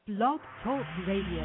Blog Talk Radio.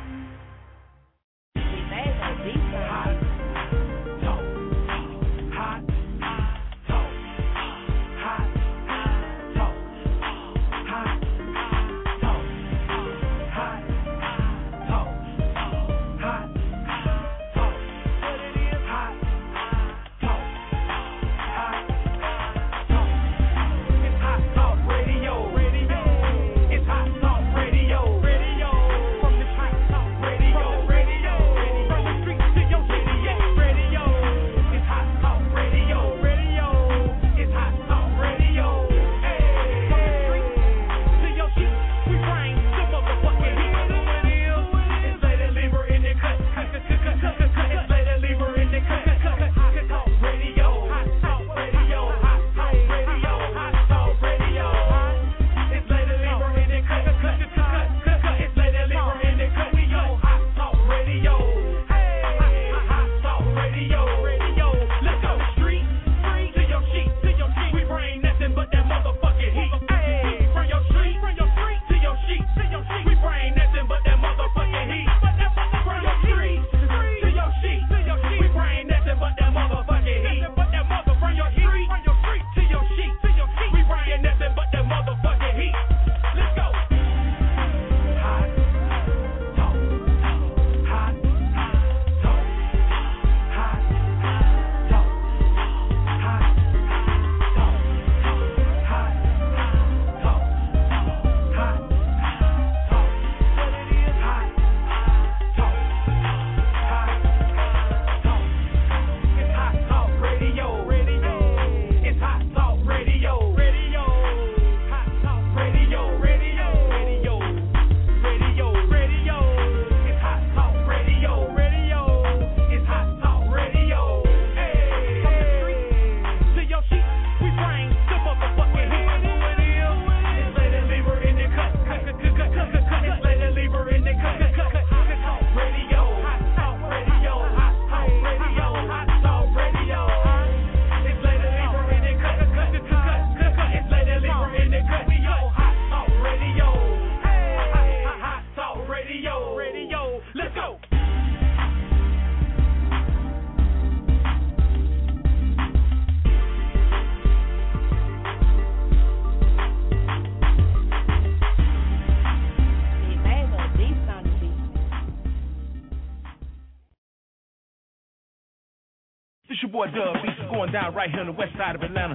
It's your boy Dub Beats going down right here on the west side of Atlanta.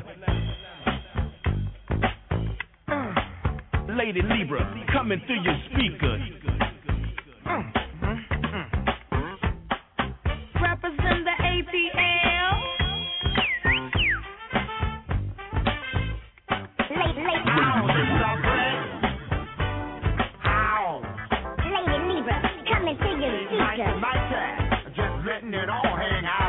Lady Libra coming through your speakers. Represent the ATL. Lady Libra coming through your speakers. Just letting it all hang out.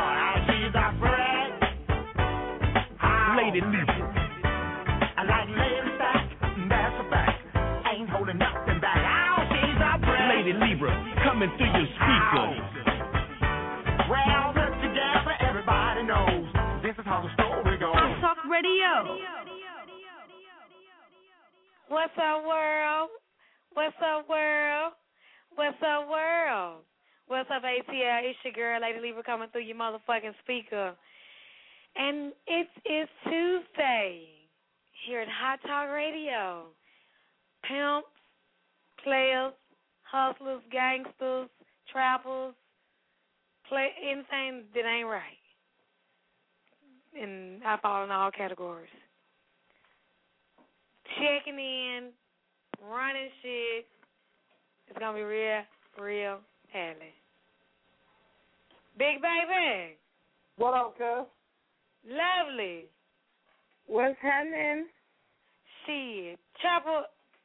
Lady Libra. I like lady back, that's a fact. Ain't holding nothing back. Oh, she's a friend. Lady Libra coming through your speakers. Well, put together, everybody knows this is how the story goes. Hot Talk Radio. What's up, world? What's up, world? What's up, world? What's up, ATL? It's your girl, Lady Libra, coming through your motherfucking speaker. And it is Tuesday here at Hot Talk Radio. Pimps, players, hustlers, gangsters, trappers, anything that ain't right. And I fall in all categories. Checking in, running shit. It's going to be real Adley. Big baby. What up, cuz? Lovely. What's happening? Shit. Chopper,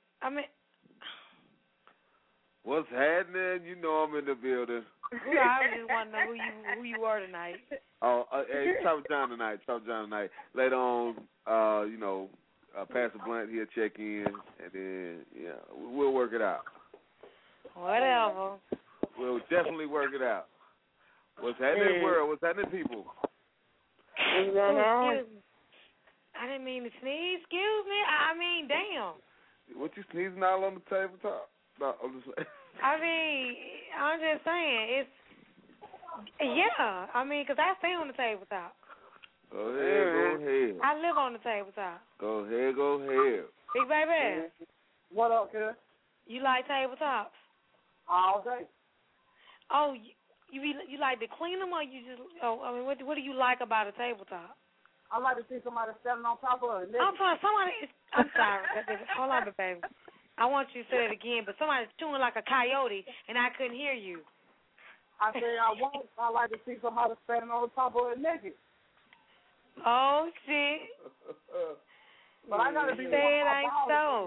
what's happening? You know I'm in the building. I just want to know who you are tonight. Oh, hey, Chopper John tonight. Later on, Pastor Blunt, he'll check in, and then, we'll work it out. Whatever. We'll definitely work it out. What's happening, world? What's happening, people? What's going on? Excuse me. I didn't mean to sneeze. Excuse me. I mean, damn. What you sneezing all on the tabletop? No, I'm just saying. I mean, I'm just saying, it's, yeah. I mean, because I stay on the tabletop. Go ahead. I live on the tabletop. Go ahead. Big baby. What up, kid? You like tabletops? All day. Oh, you like to clean them, or you just? Oh, I mean, what do you like about a tabletop? I like to see somebody standing on top of it. I'm sorry. I'm sorry. Hold on, baby. I want you to say it again, but somebody's chewing like a coyote, and I couldn't hear you. I say I like to see somebody standing on top of it naked. Oh shit! But I gotta be. Say it ain't so.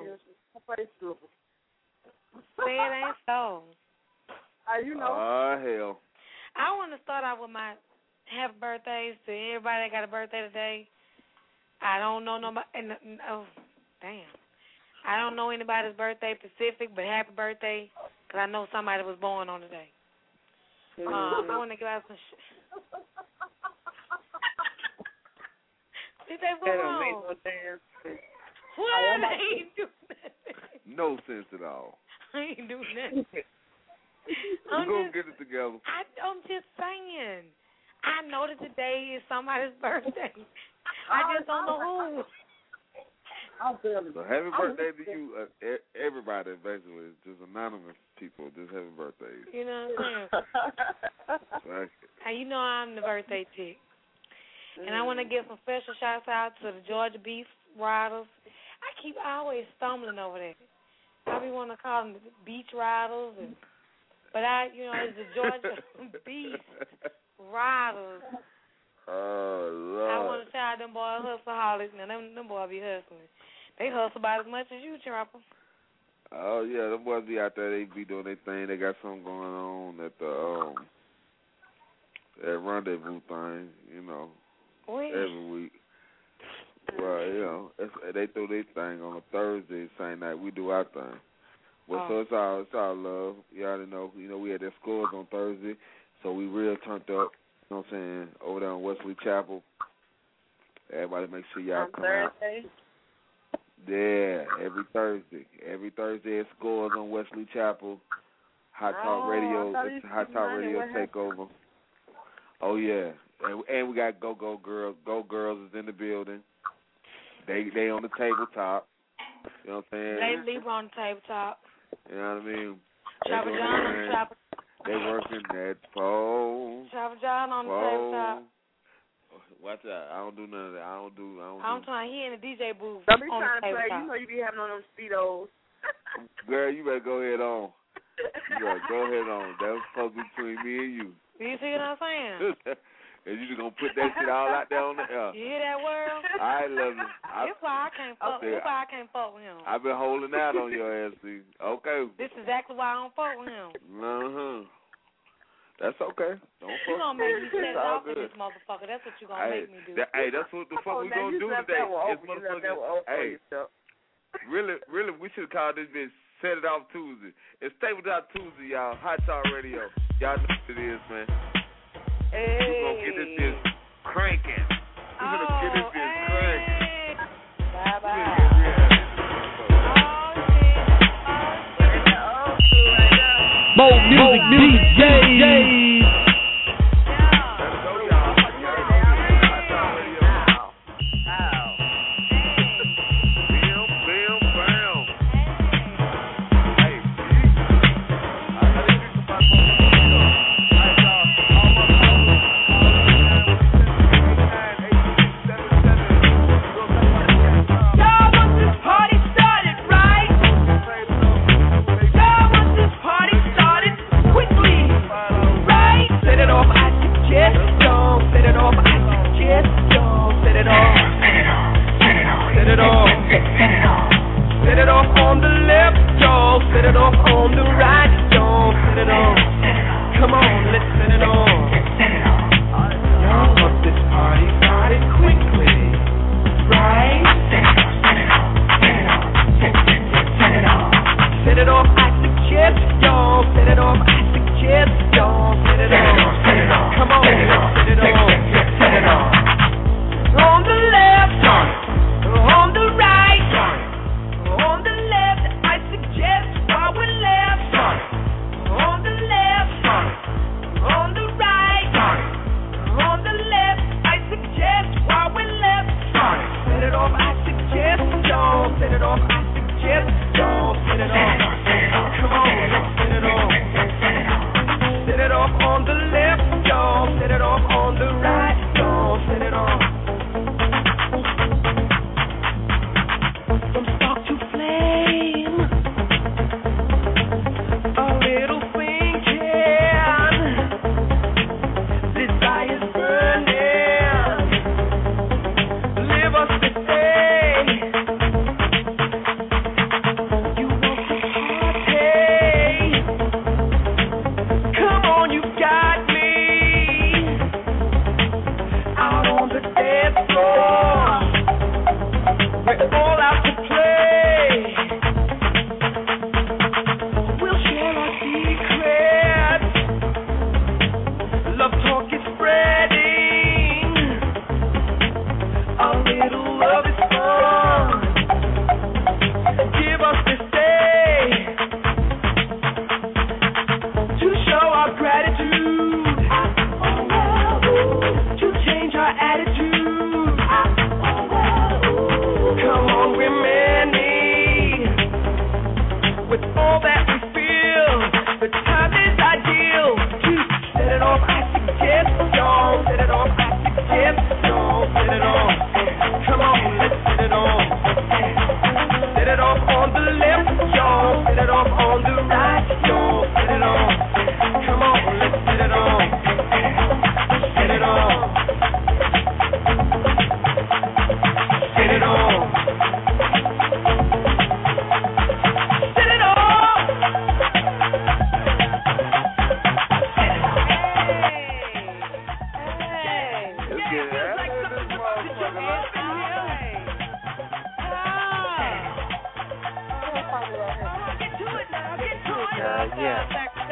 Say it ain't so. You know. Hell. I want to start out with my happy birthdays to everybody that got a birthday today. I don't know nobody. Oh, damn. I don't know anybody's birthday specific, but happy birthday, because I know somebody was born on today. I want to give out some shit. Did they go wrong? What? I ain't do nothing. No sense at all. I ain't do nothing. We're going to get it together. I'm just saying. I know that today is somebody's birthday. I just don't know who. I'm telling you. So happy birthday to you, everybody, basically. Just anonymous people, just happy birthdays. You know what I'm saying? And you know I'm the birthday chick. And I want to give some special shouts out to the Georgia Beef Riders. I always stumbling over that. I be wanting to call them the Beach Riders, but it's the Georgia Beef Riders. Oh, Lord. I want to shout out them boys hustleholics. Now, them boys be hustling. They hustle about as much as you, Trapper. Oh, yeah, them boys be out there. They be doing their thing. They got something going on at the that rendezvous thing, every week. Well, they throw their thing on a Thursday, same night. We do our thing. Well, so it's all love. You already know. We had their scores on Thursday, so we real turned up. You know what I'm saying? Over there on Wesley Chapel. Everybody make sure y'all come Thursday. out. Yeah, every Thursday. Every Thursday it scores on Wesley Chapel. Hot Talk Radio. It's Hot Talk Radio Takeover. Oh yeah. And we got Go Girls. Go Girls is in the building. They on the tabletop. You know what I'm saying? They leave on the tabletop. You know what I mean? Trapper John on the trapper. They working that pole. Trapper John on the tabletop. Watch out. I don't do none of that. I don't do. I'm trying to hear in the DJ booth. Don't be on trying the to play. tabletop. You know you be having on them Speedos. Girl, you better go ahead on. You better go ahead on. That was supposed to be between me and you. You see what I'm saying? And you just going to put that shit all out there on the air. You hear that, world? I love it. That's why I can't fuck. That's why I can't fuck with him. I've been holding out on your ass, see. Okay. This is exactly why I don't fuck with him. That's okay. Don't fuck. You gonna make me set it off with this motherfucker. That's what you gonna make me do. That's what the fuck we gonna do today. Really, we should call this bitch Set It Off Tuesday. It's Tabletop Tuesday, y'all. Hot Talk Radio. Y'all know what it is, man. Hey. We're gonna get this bitch cranking. We're gonna get this bitch cranking. Bye-bye. More music, DJs. Set it off on the left, y'all. Set it off on the right, y'all. Set it off. Come on, let's set it off. Y'all want this party started quickly, right? Set it off, I suggest, y'all. Set it off, I suggest, y'all. Set it off. Come on, set it off. Set it off. On the left, on the right. On the left, I suggest while we're left. yeah.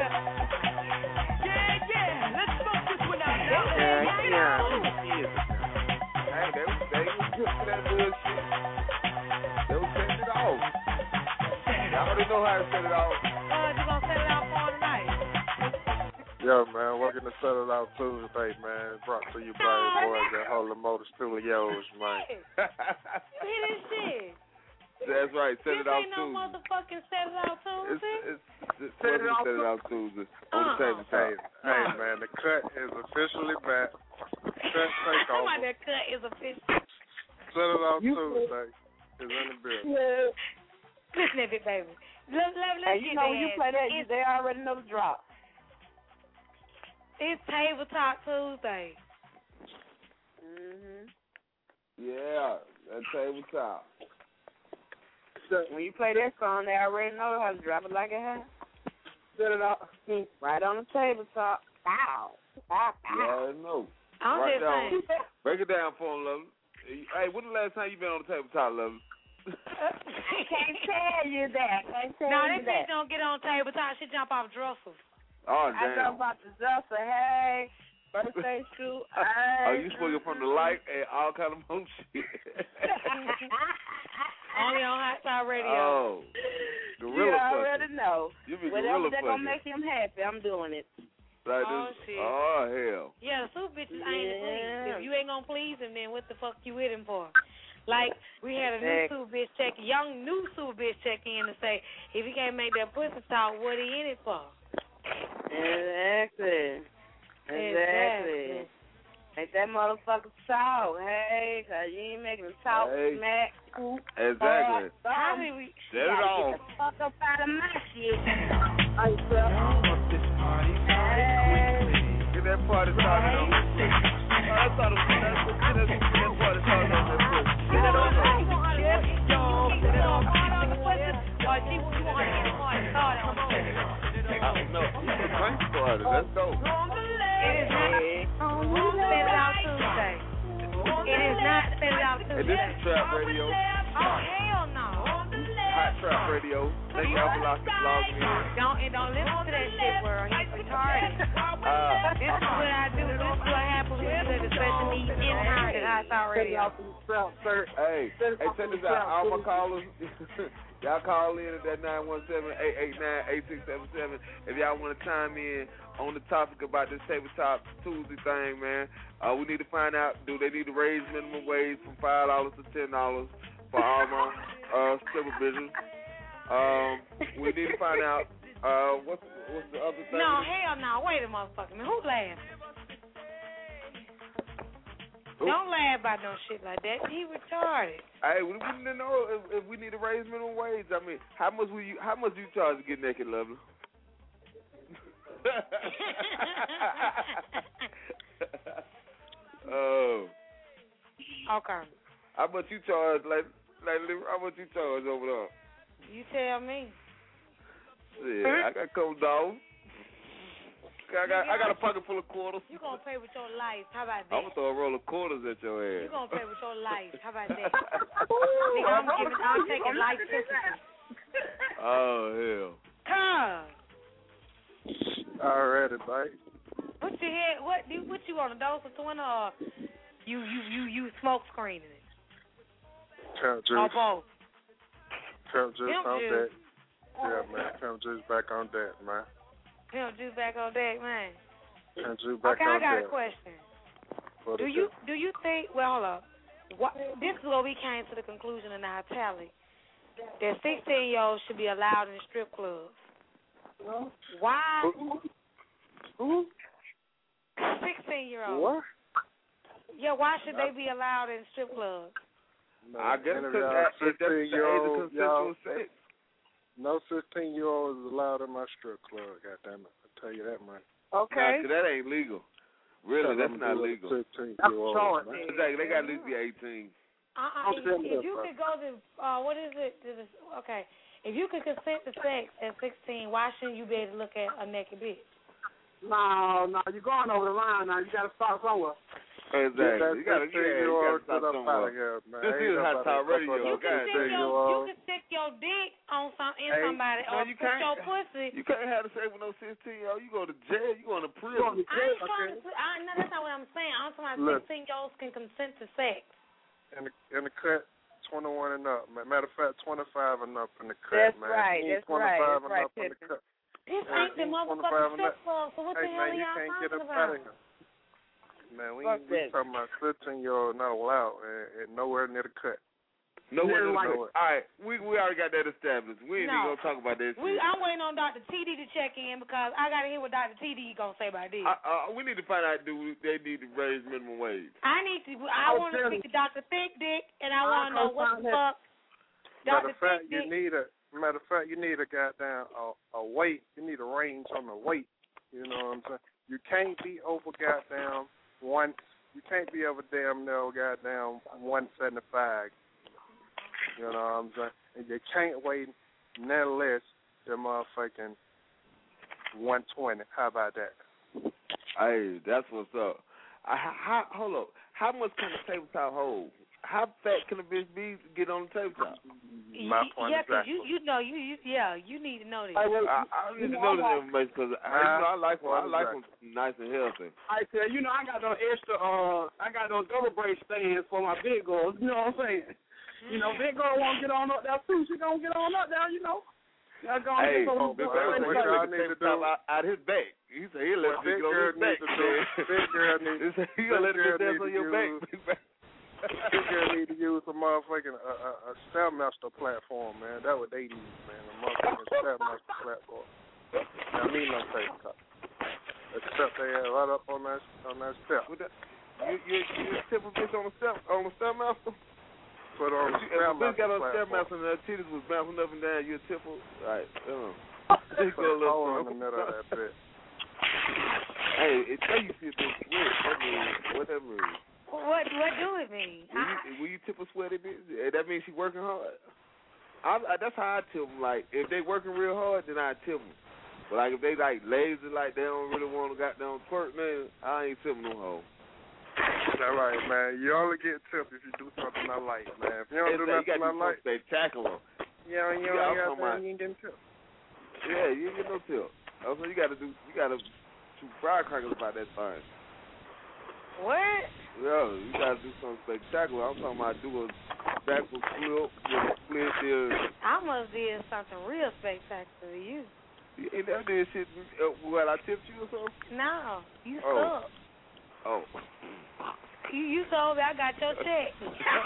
Yeah, let's smoke this one out now. Yeah. Hey, they was good for that bullshit. They was setting it off. Y'all already know how to set it off. You gonna set it out for tonight? Yo, man, welcome to Set It Out Tuesday, man. Brought to you by your boys at Holy Motor Studios, man. You hear this shit? That's right, set it out This ain't no Tuesday. motherfucking Set It Out Tuesday. It's set it out Tuesday on the table top. Hey, man, the cut is officially back. Cut takeover. Somebody that cut is official. Set It Out Tuesday is in the building. Listen to it, baby. Let's And you know when you play that, they already know the drop. It's Tabletop Tuesday. Yeah, that tabletop. So when you play that song, they already know how to drop it like it has. Set it up right on the tabletop. Pow. Pow, pow. Yeah, I know. I'm Right just down. saying. Break it down for him, Lovely. Hey, when the last time you been on the tabletop, Lovely? I can't tell you that. No, this bitch don't get on tabletop. She jump off dressels. Oh, I damn. jump out the dresser. Hey, birthday shoot. Oh, you swinging from the light and all kind of more shit. Only on Hot Side Radio. Oh, gorilla You fucking. already know. You be Whatever gorilla that's going to fucking. make him happy, I'm doing it. Like Oh, this. shit. Oh, hell. Yeah, super bitches ain't to please. Yeah. If you ain't gonna please him, then what the fuck you with him for? Like, we had a new Exactly. super bitch new super bitch check in to say, if he can't make that pussy talk, what he in it for? Exactly. Make that motherfucker talk, hey, 'cause you ain't making him talk, Hey. smack. Exactly. How did we? Set it off. Get the fuck up out of my shit. Get that party started on. That's all the party started on that pussy. Set it off. Set it off. She want to get the party started. Come on. No, it's a drink party. Let's go. It is not Set It Out Tuesday. It is not Set It Out And this Tuesday. is Trap Radio. Oh, hell no. Hot Trap Radio. Thank y'all for logging in. Don't listen to that shit, world. He's retarded. This is what I do. This is what happens when you let the special needs in-house at Hot Side Radio. Hey, check this out. All my callers, y'all call in at that 917-889-8677 if y'all want to chime in on the topic about this Tabletop Tuesday thing, man. We need to find out, do they need to raise minimum wage from $5 to $10 for all my stripper business? We need to find out what's the other thing? No, hell no. Wait a motherfucker, man. Who laughing? Don't laugh about no shit like that. He retarded. Hey, we need to know if we need to raise minimum wage. I mean, how much do you charge to get naked, Lovely? Oh. Okay. How much you charge, like how much you charge over there? You tell me. Shit, I got a couple dollars. I got a pocket full of quarters. You gonna pay with your life. How about that? I'm gonna throw a roll of quarters at your ass. You gonna pay with your life. How about that? Nigga, I'm taking life sentences. Oh, hell. Come. Already, babe. What you had? What you on a dose of 20 or you smoke screening it? Pimp Or Juice. both? Pimp Juice Pimp on Juice. deck. Yeah, man. Pimp Juice back on deck, man. Pimp Juice back on deck, man. Pimp Juice back Okay, on I got deck. a question. For the Do you think? Well, hold up. This is where we came to the conclusion in our tally that 16-year-olds should be allowed in strip clubs. Why? Who? 16-year-olds. What? Yeah, why should they be allowed in strip clubs? I guess None of because y'all that's the age of 16-year-olds, consensual sex. No 16-year-old is allowed in my strip club, goddammit. I'll tell you that, man. Okay. Nah, that ain't legal. Really, that's not legal. 16-year-olds, man. Exactly, they got to at least be 18. If you could go to, what is it? Okay. If you could consent to sex at 16, why shouldn't you be able to look at a naked bitch? No, you're going over the line now. You got to start somewhere. Exactly. You gotta stop something wrong. This is Hot Talk Radio. You can stick your dick on somebody or you put your pussy. You can't have sex with no 16-year-old. You go to jail. You going to prison. No, that's not what I'm saying. I'm talking about 16-year-olds can consent to sex. In the cut, 21 and up. Matter of fact, 25 and up in the cut, man. That's 25 right. and up in the cut. This ain't the motherfucking strip club, so what the hell are y'all talking about? Man, we talking about 15-year-old not allowed and nowhere near the cut. Nowhere near the cut. All right, we already got that established. We ain't even going to talk about that shit. I'm waiting on Dr. TD to check in because I got to hear what Dr. TD going to say about this. We need to find out, they need to raise minimum wage? I want to speak to Dr. Thick Dick, and I want to know what the fuck Dr. Thick Dick. Matter of fact, you need a goddamn a weight. You need a range on the weight. You know what I'm saying? You can't be over goddamn you can't be over damn no goddamn 175. You know what I'm saying? And you can't weigh none less than motherfucking 120. How about that? Hey, that's what's up. Hold up. How much can a tabletop hold? How fat can a bitch be to get on the tabletop? My point because you need to know this. I need to know this information because I like them nice and healthy. I said, I got those extra, I got those double brace stands for my big girls. You know what I'm saying? Big girl won't get on up there too. She gonna get on up there. Hey, Big Girl need to do out his back. He said he let me go on his back. Big girl need to dance on your back. Big girl need to use a motherfucking a Stairmaster platform, man. That's what they need, man. A motherfucking Stairmaster platform. I mean, no tabletop. Except they are right up on that step. You tip a bitch on the Stairmaster? Put on the Stairmaster. Bitch got on the Stairmaster and her titties was bouncing up and down. You a tipple? Right. Just put a hole in the middle of that bitch. Hey, it tell you see a bitch sweat. What that means? What do it mean? Will you tip a sweaty bitch? That means she working hard. That's how I tip them. Like, if they working real hard, then I tip them. But, like, if they, like, lazy, like, they don't really want to goddamn twerk, man, I ain't tipping no hoe. That's right, man. You only get tipped if you do something I like, man. If you don't do nothing I like, spectacular. Yeah, you ain't getting tipped. Yeah, you ain't get no tip. Also, you got to shoot firecrackers about that thing. What? Yeah, you got to do something spectacular. I'm talking about do a backward flip with a split there. I must did something real spectacular to you. You ain't never did shit when I tipped you or something? No, you suck. Oh. You told me I got your check.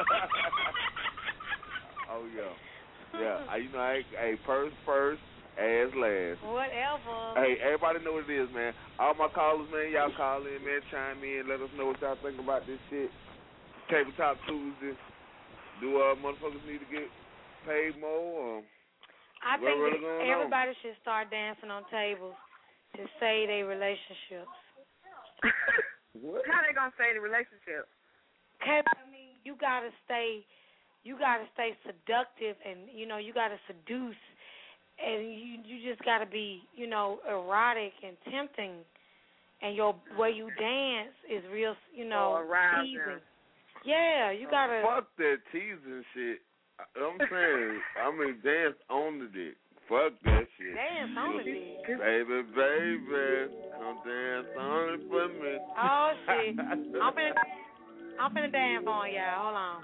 Oh, yeah. Yeah, purse first, ass last. Whatever. Hey, everybody know what it is, man. All my callers, man, y'all call in, man, chime in, let us know what y'all think about this shit. Tabletop Tuesday. Do motherfuckers need to get paid more? I think everybody should start dancing on tables to save their relationships. What? How they gonna save the relationship? Cause you gotta stay seductive, and you gotta seduce. And you just got to be, erotic and tempting. And your way you dance is real, teasing. Yeah, you got to. Fuck that teasing shit. I'm saying, dance on the dick. Fuck that shit. Dance on the dick. Baby, come dance on it for me. Oh, shit. I'm finna dance on y'all. Hold on.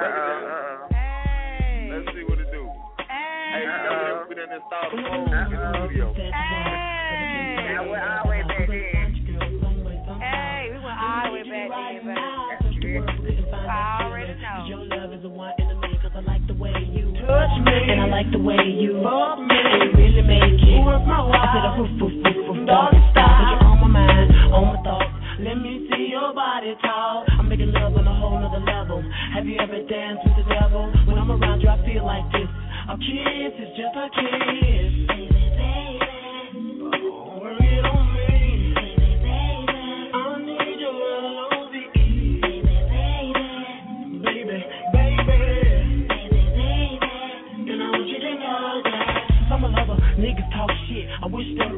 Hey. Let's see what it do. Hey, we done installed the phone in the studio. Hey! Now we're all the way back in. Hey, we went all the way back in, baby. I already know. Your love is the one enemy, cause I like the way you touch me. And I like the way you fuck me. And you really make it worth my while. I said a hoof, doggy style. Cause you're on my mind, on my thoughts. Let me see your body talk. I'm making love on a whole nother level. Have you ever danced with the devil? When I'm around you, I feel like this. A kiss is just a kiss. Baby, baby. Oh, bring it on me. Baby, baby. I need your L-O-V-E. Baby, baby. Baby, baby. Baby, baby. And I want you to know that I'm a lover. Niggas talk shit. I wish them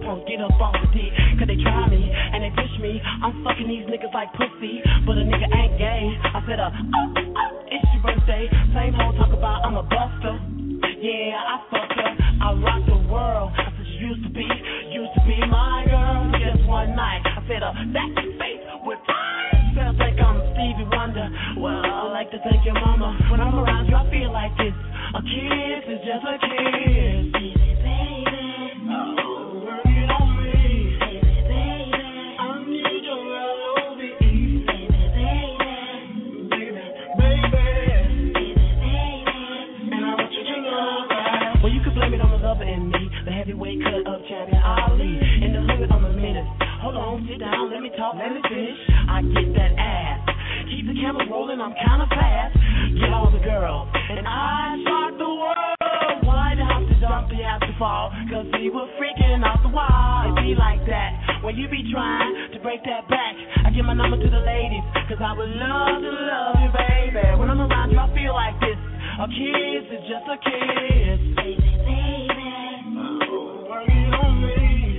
gon' get up off the dick. Cause they try me and they push me. I'm fucking these niggas like pussy, but a nigga ain't gay. I said, it's your birthday. Same hoe talk about I'm a buster. Yeah, I fucked her. I rock the world. I said, you used to be my girl. Just one night. I said, that face with fire. Feels like I'm Stevie Wonder. Well, I like to thank your mama. When I'm around you, I feel like this. A kiss is just a kiss. Baby, baby. Oh, work it on me. Baby, baby. I need your L-O-V-E. Baby, baby. Baby, baby. Baby, baby. And I want you to know that. Well, you can blame it on the lover in me. The heavyweight cut up champion Ali. In the hood, I'm a menace. Hold on, sit down, let me talk, let me finish. I get that ass. Keep the camera rolling, I'm kinda fast. Get all the girls, and I shock the world. Why'd you have to jump, you have to fall? Cause we were freaking out the wall. It be like that, when you be trying to break that back. I give my number to the ladies, cause I would love to love you, baby. When I'm around you, I feel like this. A kiss is just a kiss. Baby, baby. Oh, work it on me.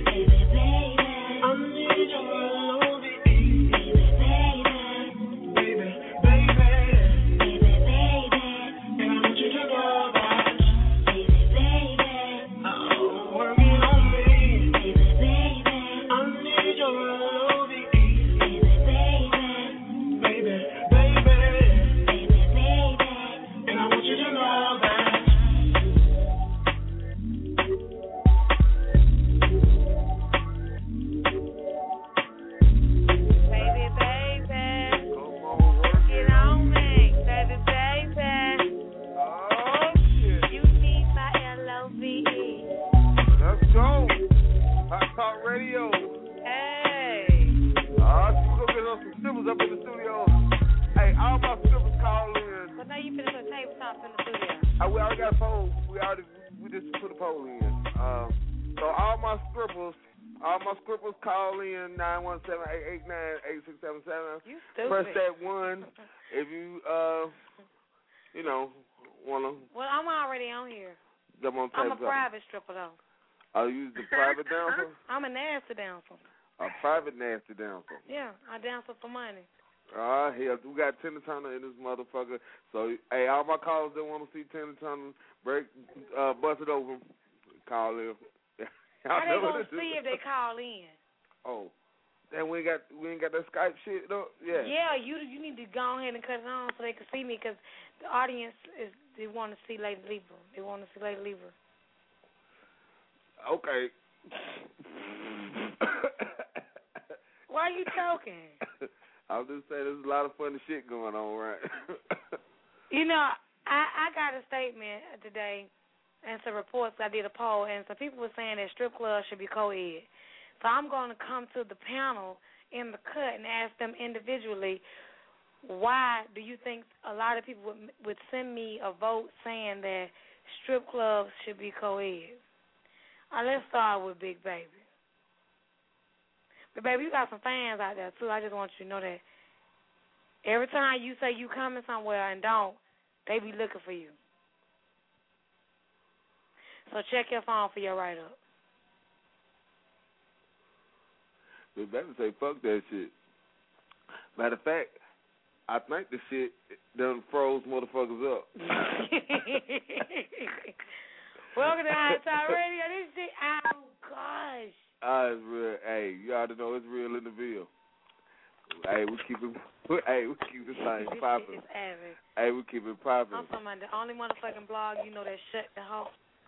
Press that 1 if you wanna. Well, I'm already on here. I'm a private stripper though. Oh, you the private dancer? I'm a nasty dancer. A private nasty dancer. Yeah, I dance for money. Hell, we got Tina Turner in this motherfucker. So, hey, all my callers that want to see Tina Turner bust it open, call in. How they gonna see if they call in? Oh. And we ain't got that Skype shit though. Yeah. Yeah, you need to go ahead and cut it on so they can see me because the audience they want to see Lady Libra. They want to see Lady Libra. Okay. Why are you choking? I was just saying there's a lot of funny shit going on, right? You know, I got a statement today and some reports. I did a poll and some people were saying that strip clubs should be co-ed. So I'm going to come to the panel in the cut and ask them individually, why do you think a lot of people would send me a vote saying that strip clubs should be co-ed? Let's start with Big Baby. But, baby, you got some fans out there, too. I just want you to know that every time you say you coming somewhere and don't, they be looking for you. So check your phone for your write-up. They better say fuck that shit. Matter of fact, I think the shit done froze motherfuckers up. Welcome to High Top Radio. This shit, oh gosh. It's real. Hey, you ought to know it's real in the Ville. Hey, we keep it thing popping. Hey, we keep it popping. I'm talking about the only motherfucking blog you know that shut the hoe.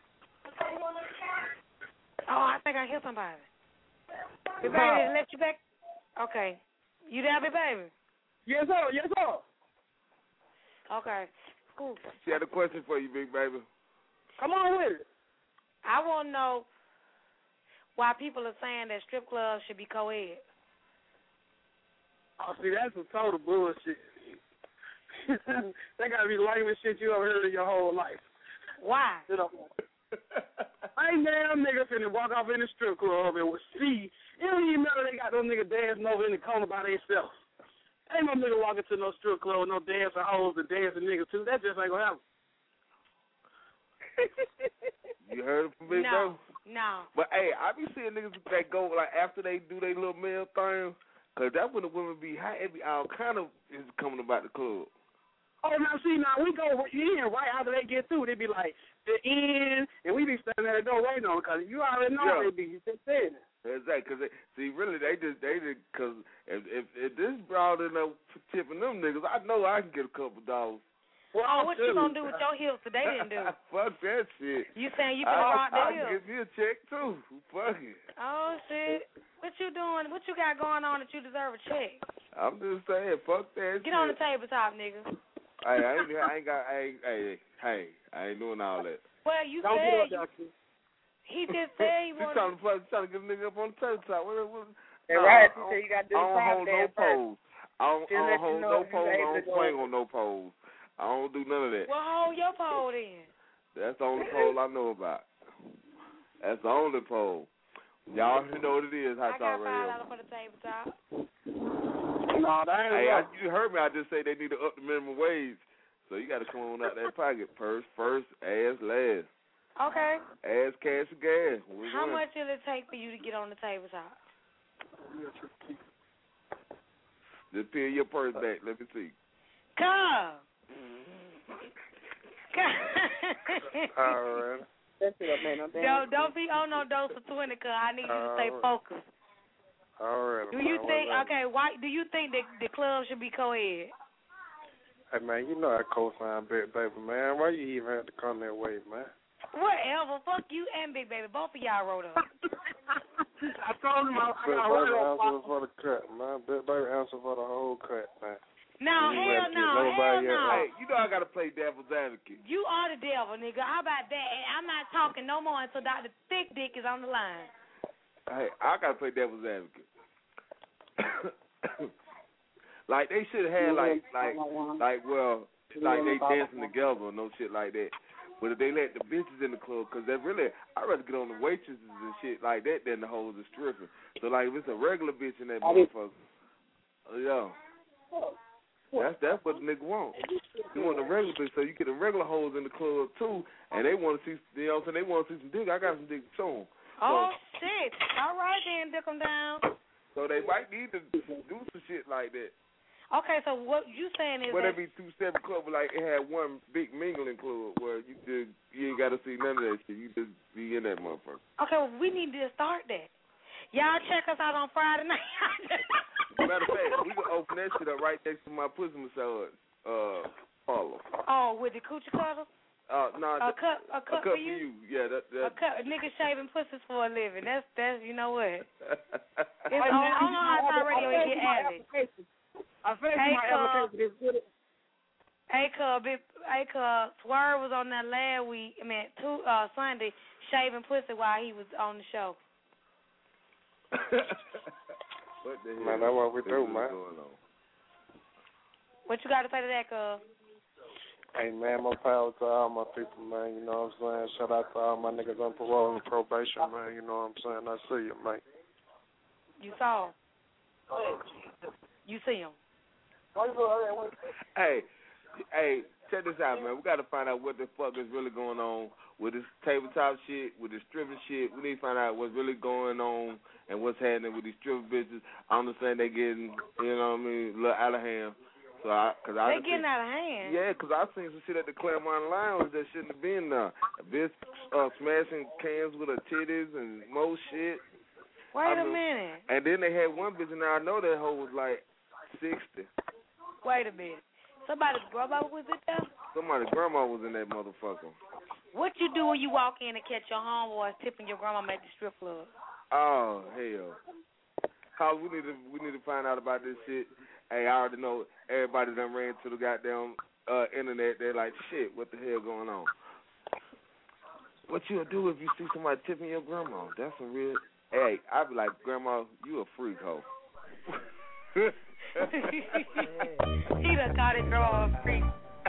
Oh, I think I hear somebody. Big Baby, left you back? Okay. You there, Big Baby? Yes, sir. Yes, sir. Okay. Cool. She had a question for you, Big Baby. Come on with it. I want to know why people are saying that strip clubs should be co-ed. Oh, see, that's some total bullshit. That got to be the lamest shit you ever heard in your whole life. Why? You know, ain't damn nigga finna walk off in the strip club and see. You don't even know they got those niggas dancing over in the corner by themselves. Ain't no nigga walking to no strip club with no dancing hoes and dancing niggas too. That just ain't gonna happen. You heard it from Big Baby? No. But hey, I be seeing niggas that go like after they do their little meal thing, cause that's when the women be hot. It be all kind of is coming about the club. Oh, now see, now we go in right after they get through. They be like the end, and we be standing at the door waiting on because you already know they be just saying it. Exactly, cause really they just cause if this broad enough tipping them niggas, I know I can get a couple dollars. Well, what you gonna do with your hips that they didn't do? Fuck that shit. You saying you can rock the hips? I give me a check too. Fuck it. Oh shit. What you doing? What you got going on that you deserve a check? I'm just saying, fuck that shit. Get on the tabletop, nigga. Hey, I ain't doing all that. Well, you Don't said get up, Jackson. He just said he wanted. trying to get a nigga up on the tabletop. Right, you said you got to do the hold no pose. I don't hold no pose. I don't swing on no pose. I don't do none of that. Well, hold your pole then. That's the only pole I know about. That's the only pole. Y'all know what it is. I got $5 for the tabletop. No, that ain't you heard me. I just say they need to up the minimum wage. So you got to come on out that pocket. First, ass last. Okay. Ass, cash, or gas. How much will it take for you to get on the tabletop? Just peel your purse back. Let me see. Come. All right. That's it, man. Don't be on no dose of 20, cause I need you to stay focused. All right. Do you think? Okay, why do you think that the club should be co-ed? Hey man, you know I co-sign Big Baby, man. Why you even have to come that way, man? Whatever. Fuck you and Big Baby. Both of y'all wrote up. I told him I Big got Baby right answer for the cut, man. Big Baby answer for the whole cut, man. No, hell no. Hey, you know I gotta play devil's advocate. You are the devil, nigga. How about that? And I'm not talking no more until Dr. Thick Dick is on the line. Hey, I gotta play devil's advocate. Like they should have had like they dancing together or no shit like that. But if they let the bitches in the club, because they really, I'd rather get on the waitresses and shit like that than the hoes and stripping. So like if it's a regular bitch in that motherfucker, that's what the nigga want. You want a regular bitch, so you get the regular hoes in the club too, and they want to see, you know what I'm saying? They want to see some dick. I got some dick to show them. Oh shit! All right then, dick them down. So they might need to do some shit like that. Okay, so what you saying is that be 2 separate clubs, like it had one big mingling club where you ain't got to see none of that shit. You just be in that motherfucker. Okay, well, we need to start that. Y'all check us out on Friday night. Matter of fact, we can open that shit up right next to my pussy massage parlor. Oh, with the coochie cutter? No, a cut for you. Yeah, that. A cut. Niggas shaving pussies for a living. That's you know what? It's on Hot Side Radio. It get added. I finished my application. It's good. Hey, cuz, Swerve was on that last week. Sunday, shaving pussy while he was on the show. What the hell? Man, that's what we do, man. What you got to say to that, cuz? Hey, man, more power to all my people, man. You know what I'm saying? Shout out to all my niggas on parole and probation, man. You know what I'm saying? I see you, man. You saw him. You see him. Hey, check this out, man. We got to find out what the fuck is really going on with this tabletop shit, with this stripping shit. We need to find out what's really going on and what's happening with these stripper bitches. I understand they getting, you know what I mean, a little out of hand. So they getting out of hand? Yeah, because I seen some shit at the Claremont Lounge that shouldn't have been there. A bitch smashing cans with her titties and more shit. Wait a minute. And then they had one bitch in there, I know that hoe was like 60. Wait a minute. Somebody's grandma was in there? Somebody's grandma was in that motherfucker. What you do when you walk in and catch your homeboys tipping your grandma at the strip club? Oh, hell. Cause we need to find out about this shit. Hey, I already know everybody done ran to the goddamn internet. They're like, shit, what the hell going on? What you'll do if you see somebody tipping your grandma? That's a real... Hey, I'd be like, Grandma, you a freak hoe. He done caught it girl a freak.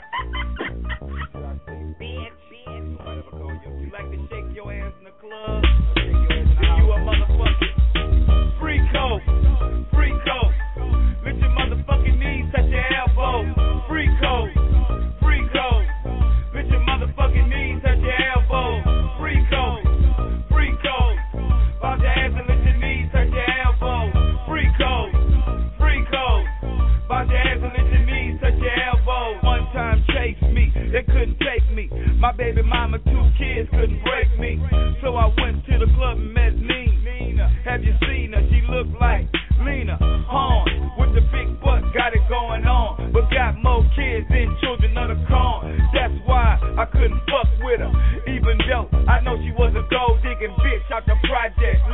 You like to shake your ass in the club? You a motherfucking freak hoe. Freak hoe. Lift your motherfucking knees, touch your elbow. Freak hoe. Freak hoe. Lift your motherfucking knees, touch your elbow. Freak hoe. Freak hoe.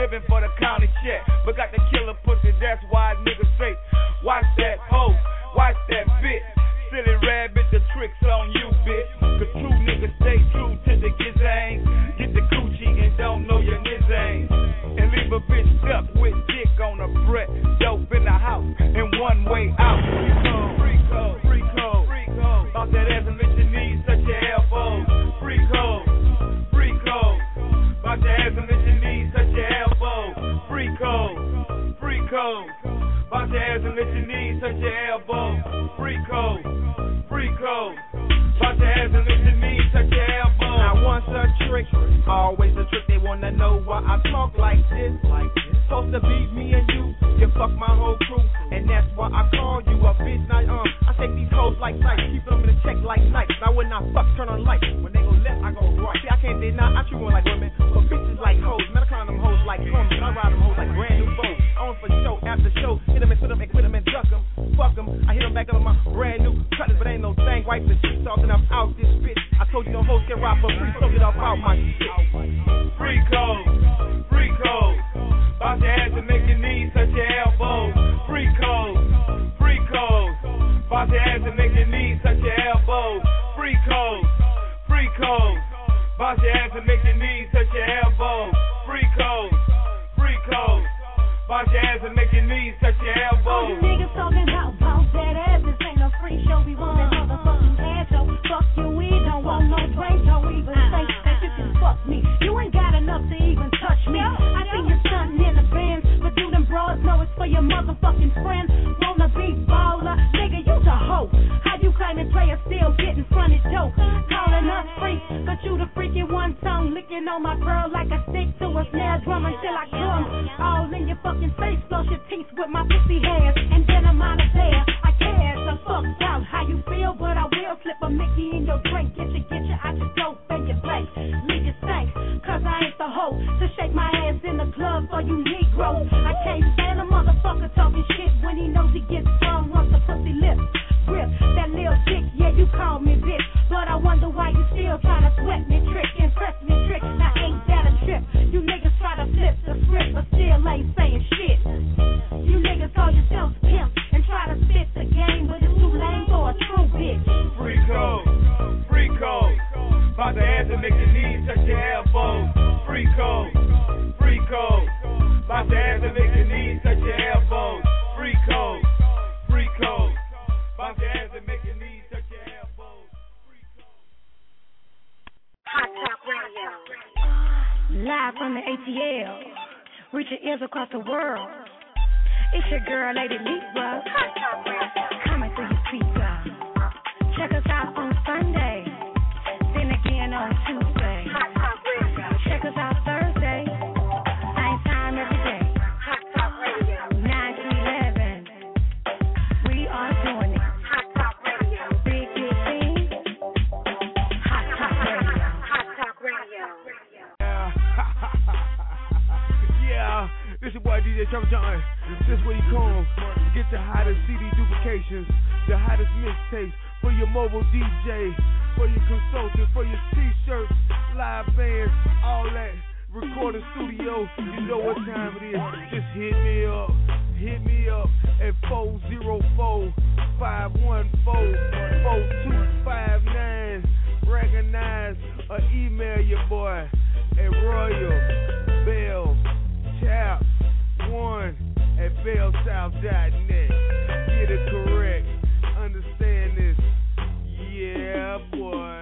living for the county check, but got the killer pussy, that's why niggas say, watch that hoe, watch that bitch. Silly rabbit, the tricks on you, bitch. Cause true niggas stay true to the gizzang. Get the coochie and don't know your nizzang. And leave a bitch stuck with dick on a Brett. Dope in the house and one way out. Free code, free code, free code. Bounce that ass and let your knees touch your elbows. Free code, free code. Bounce your ass and let your knees touch your elbows. Free code, free code. Bounce your ass and let your knees touch your elbows. Free code, free code. Bounce your ass and let your knees touch your elbows. Now once a trick, always a trick. They wanna know why I talk like this. Supposed to be me and you fuck my whole crew, and that's why I call you a bitch. Now I take these hoes like sight, keep them in the check like nights. Now when I fuck, turn on lights. When they go left, I go right. See, I can't deny I treat women like women, but bitches like hoes. Man, I climb them hoes like homies, and I ride them hoes like brand new bows. On for show after show, hit them and put them and quit them and duck them. Fuck them, I hit them back on my brand new cutters, but ain't no thing. Wipe the shit off and I'm out this bitch. I told you no hoes can rock for free, so get off out my shit. Free code, free code. Bounce your ass and make your knees touch your elbows. Free code, free code. Bounce your ass and make your knees touch your elbows. Free code, free code. Bounce your ass and make your knees touch your elbows. Free code, free code. Bounce your ass and make your knees touch your elbows. All you niggas talking about bounce that ass. This ain't no free show. We want that motherfucking cash show. Fuck you, we don't want no drink. Don't even think that you can fuck me. You ain't got enough to even touch me. I see you stunting in the bands, but do them bras know it's for your motherfucking friends. Wanna be baller, nigga, you the hoe. How you claiming player still getting fronted dope? Calling us freak, but you the freaky one tongue licking on my girl like a stick to a snare drum until I come all in your fucking face, flush your teeth with my pussy hairs, and then I'm out of there. I care the fuck out how you feel, but I will slip a Mickey in your drink, get you out your dope and your blank, leave you stank, cause I ain't the hoe to shake my ass in the club for you Negroes. I can't stand a motherfucker talking shit when he knows he gets sprung once the pussy lips grip that little dick, yeah you call me bitch, but I wonder why you still trying to sweat me, trick, impress me, trick, now ain't that a trip? You niggas try to flip the script, but still ain't saying shit. You niggas call yourselves pimps and try to spit the game, but it's too lame for a true bitch. Free code, free code. Bounce the ass and make your knees touch your elbows. Free code, free code. Bounce the ass and make your knees touch your elbows. Free code, free code. Bounce the ass and make your knees touch your elbows. Free code. Hot Talk Radio. Live from the ATL, reaching ears across the world. It's your girl, Lady Libra, coming through your speaker. Check us out on Sunday, then again on Tuesday. Check us out Thursday, same time every day. 9 to 11, we are doing it. Big thing, Hot Talk Radio. Yeah, this your boy DJ Trevor John. This is what he comes. Get the hottest CD duplications, the hottest mixtapes for your mobile DJ, for your consultant, for your t-shirts, live bands, all that. Recording studio, you know what time it is. Just hit me up at 404-514-4259. Recognize or email your boy at royalbellchap1@bellsouth.net. Get it correct. Understand this. Yeah, boy.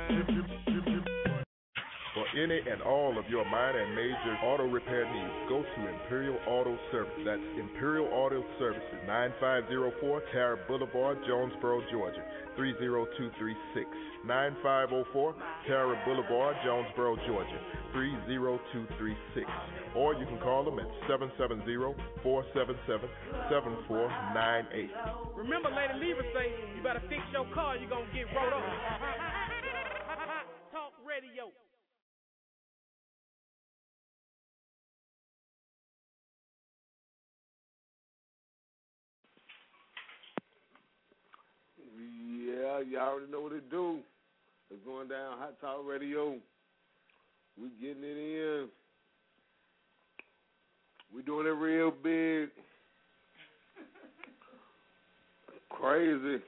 For any and all of your minor and major auto repair needs, go to Imperial Auto Service. That's Imperial Auto Services, 9504 Tara Boulevard, Jonesboro, Georgia, 30236. 9504 Tara Boulevard, Jonesboro, Georgia, 30236. Or you can call them at 770-477-7498. Remember, Lady Lever say, you better fix your car, you're going to get rolled up. Talk Radio. Yeah, you already know what it do. It's going down Hot Talk Radio. We getting it in. We doing it real big. Crazy.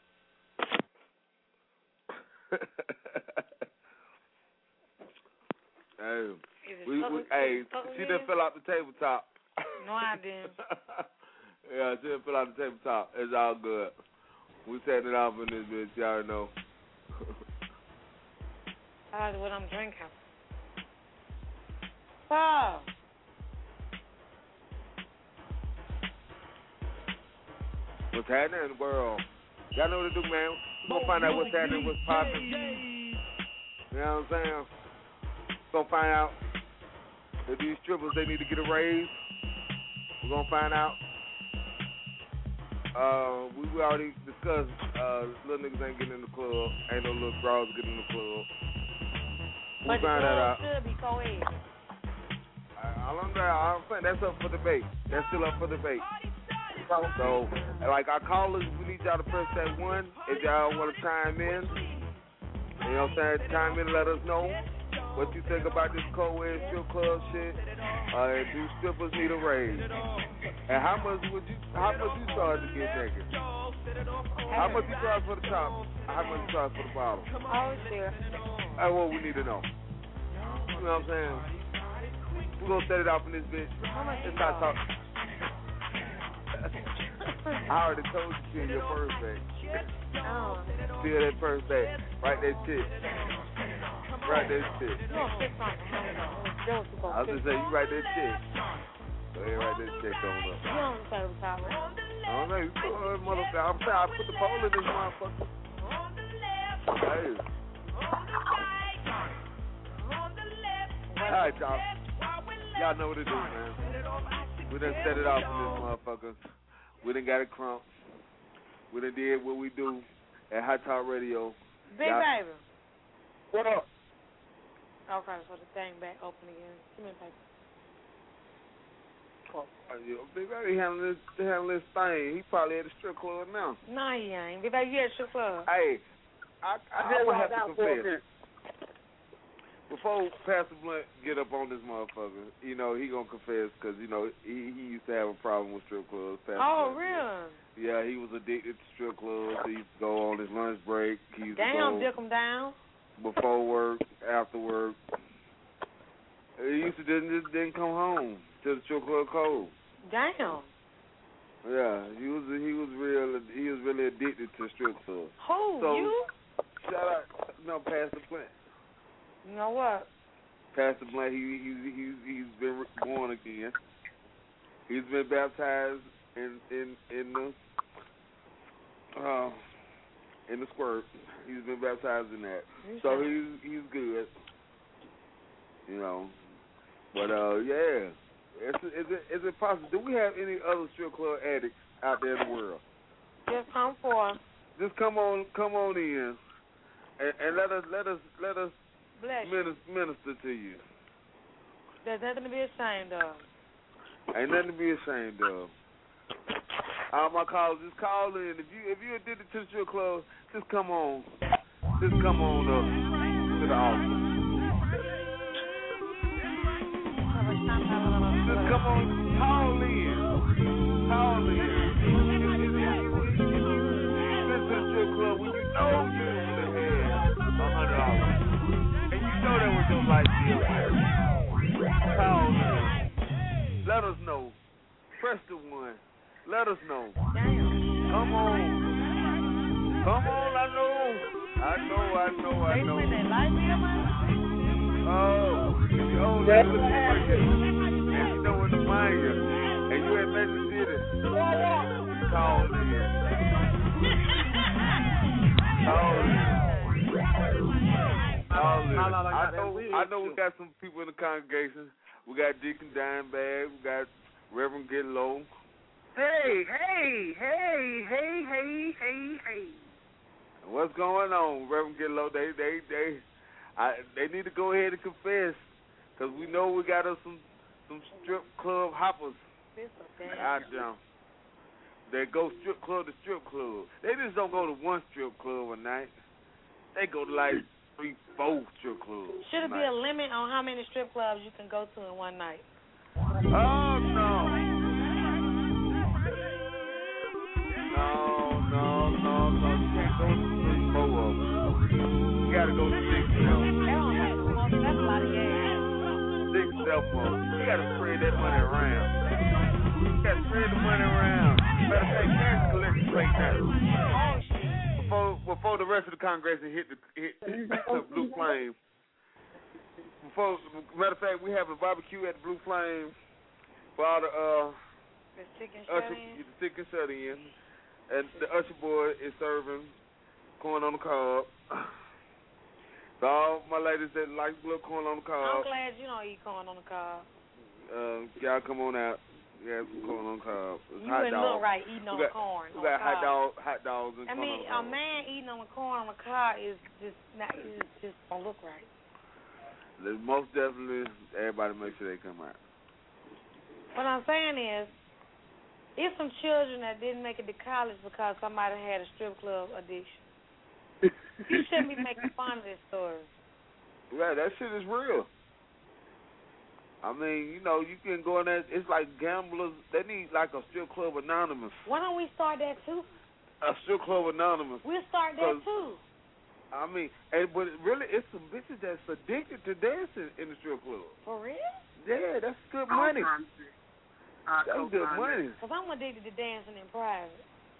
Hey, she didn't fill out the tabletop. No, I didn't. Yeah, she didn't fill out the tabletop. It's all good. We setting it off in this bitch. You already know. I like what I'm drinking. Oh. What's happening in the world? Y'all know what to do, man. We're going to find out what's happening, what's popping. You know what I'm saying? We're going to find out if these strippers, they need to get a raise. We're going to find out. We already discussed little niggas ain't getting in the club. Ain't no little bras getting in the club. But the club should be co-ed. I'm saying that's up for debate. That's still up for debate. So, like our callers, we need y'all to press that 1 if y'all want to chime in. You know what I'm saying? Chime in and let us know what you think about this co-ed strip club shit. Do strippers need a raise? And how much you charge to get naked? How much you charge for the top? How much you charge for the bottom? Oh, sure. That's what we need to know. You know what I'm saying? We're going to set it off in this bitch. It's not talk. I already told you till your first day. Oh. Till that first day. Write that shit. Write that shit. I was just saying, you write that shit. Go ahead, write that shit on up. You don't say the power. I don't know. You put motherfucker. I'm saying I put the pole in this motherfucker. Hey. Alright, y'all. Y'all know what to do, man. We done set it off in this motherfucker. We done got it crunk. We done did what we do at Hot Talk Radio. Big baby. What up? Okay, so the thing back open again. Give me a paper. Big baby handling this thing. He probably at the strip club now. No, he ain't. Big baby, you at the strip club. Hey, I would have to confess. Before Pastor Blunt get up on this motherfucker, you know, he gonna confess because, you know, he used to have a problem with strip clubs. Oh, really? Yeah, he was addicted to strip clubs. He used to go on his lunch break. He used Damn, to dick him down. Before work, after work. He used to just didn't come home till the strip club cold. Damn. Yeah, he was really addicted to strip clubs. Who, so, you? Shout out, no, Pastor Blunt. You know what? Pastor Blunt, he's been born again. He's been baptized in the squirt. He's been baptized in that. So he's good. You know. But yeah. Is it possible? Do we have any other strip club addicts out there in the world? Just come forth. Just come on in, and let us minister to you. There's nothing to be ashamed of. Ain't nothing to be ashamed of. All my callers, just call in. If you addicted to the strip club, just come on. Just come on up to the altar. Just come on, call in. Call in. Listen to the strip club when you know you should have had $100. And you know that was your life deal. Call in. Let us know. Press the 1. Let us know. Come on. Come on, I know. Oh, if you own that little market, and you know where to find you, and you at Memphis City, call in. I know we got some people in the congregation. We got Deacon Dimebag. We got Reverend Get Low. Hey. What's going on, Reverend Get Low? They need to go ahead and confess, because we know we got us some strip club hoppers out there. They go strip club to strip club. They just don't go to one strip club a night. They go to like 3-4 strip clubs. Should it be a limit on how many strip clubs you can go to in one night? Oh, no. No. You can't go to 3, 4 of them. You got to go 6 now. That's a lot of gas. 6, 7 of them. You got to spread that money around. You got to spread the money around. Matter of fact, cash collection right now. Before the rest of the congregation hit the Blue Flame. Matter of fact, we have a barbecue at the Blue Flame for all the sick and shut in. And the usher boy is serving corn on the cob. So all my ladies that like little corn on the cob. I'm glad you don't eat corn on the cob. Y'all come on out. Yeah, some corn on the cob. You wouldn't look right eating on corn. We got hot dogs and corn on the cob. A man eating on the corn on the cob is just don't look right. Most definitely, everybody make sure they come out. What I'm saying is, it's some children that didn't make it to college because somebody had a strip club addiction. You shouldn't be making fun of this story. Yeah, that shit is real. I mean, you know, you can go in there. It's like gamblers. They need like a strip club anonymous. Why don't we start that too? A strip club anonymous. We'll start that too. I mean, but really, it's some bitches that's addicted to dancing in the strip club. For real? Yeah, that's good money. That's good money. Because I'm addicted to dancing in private.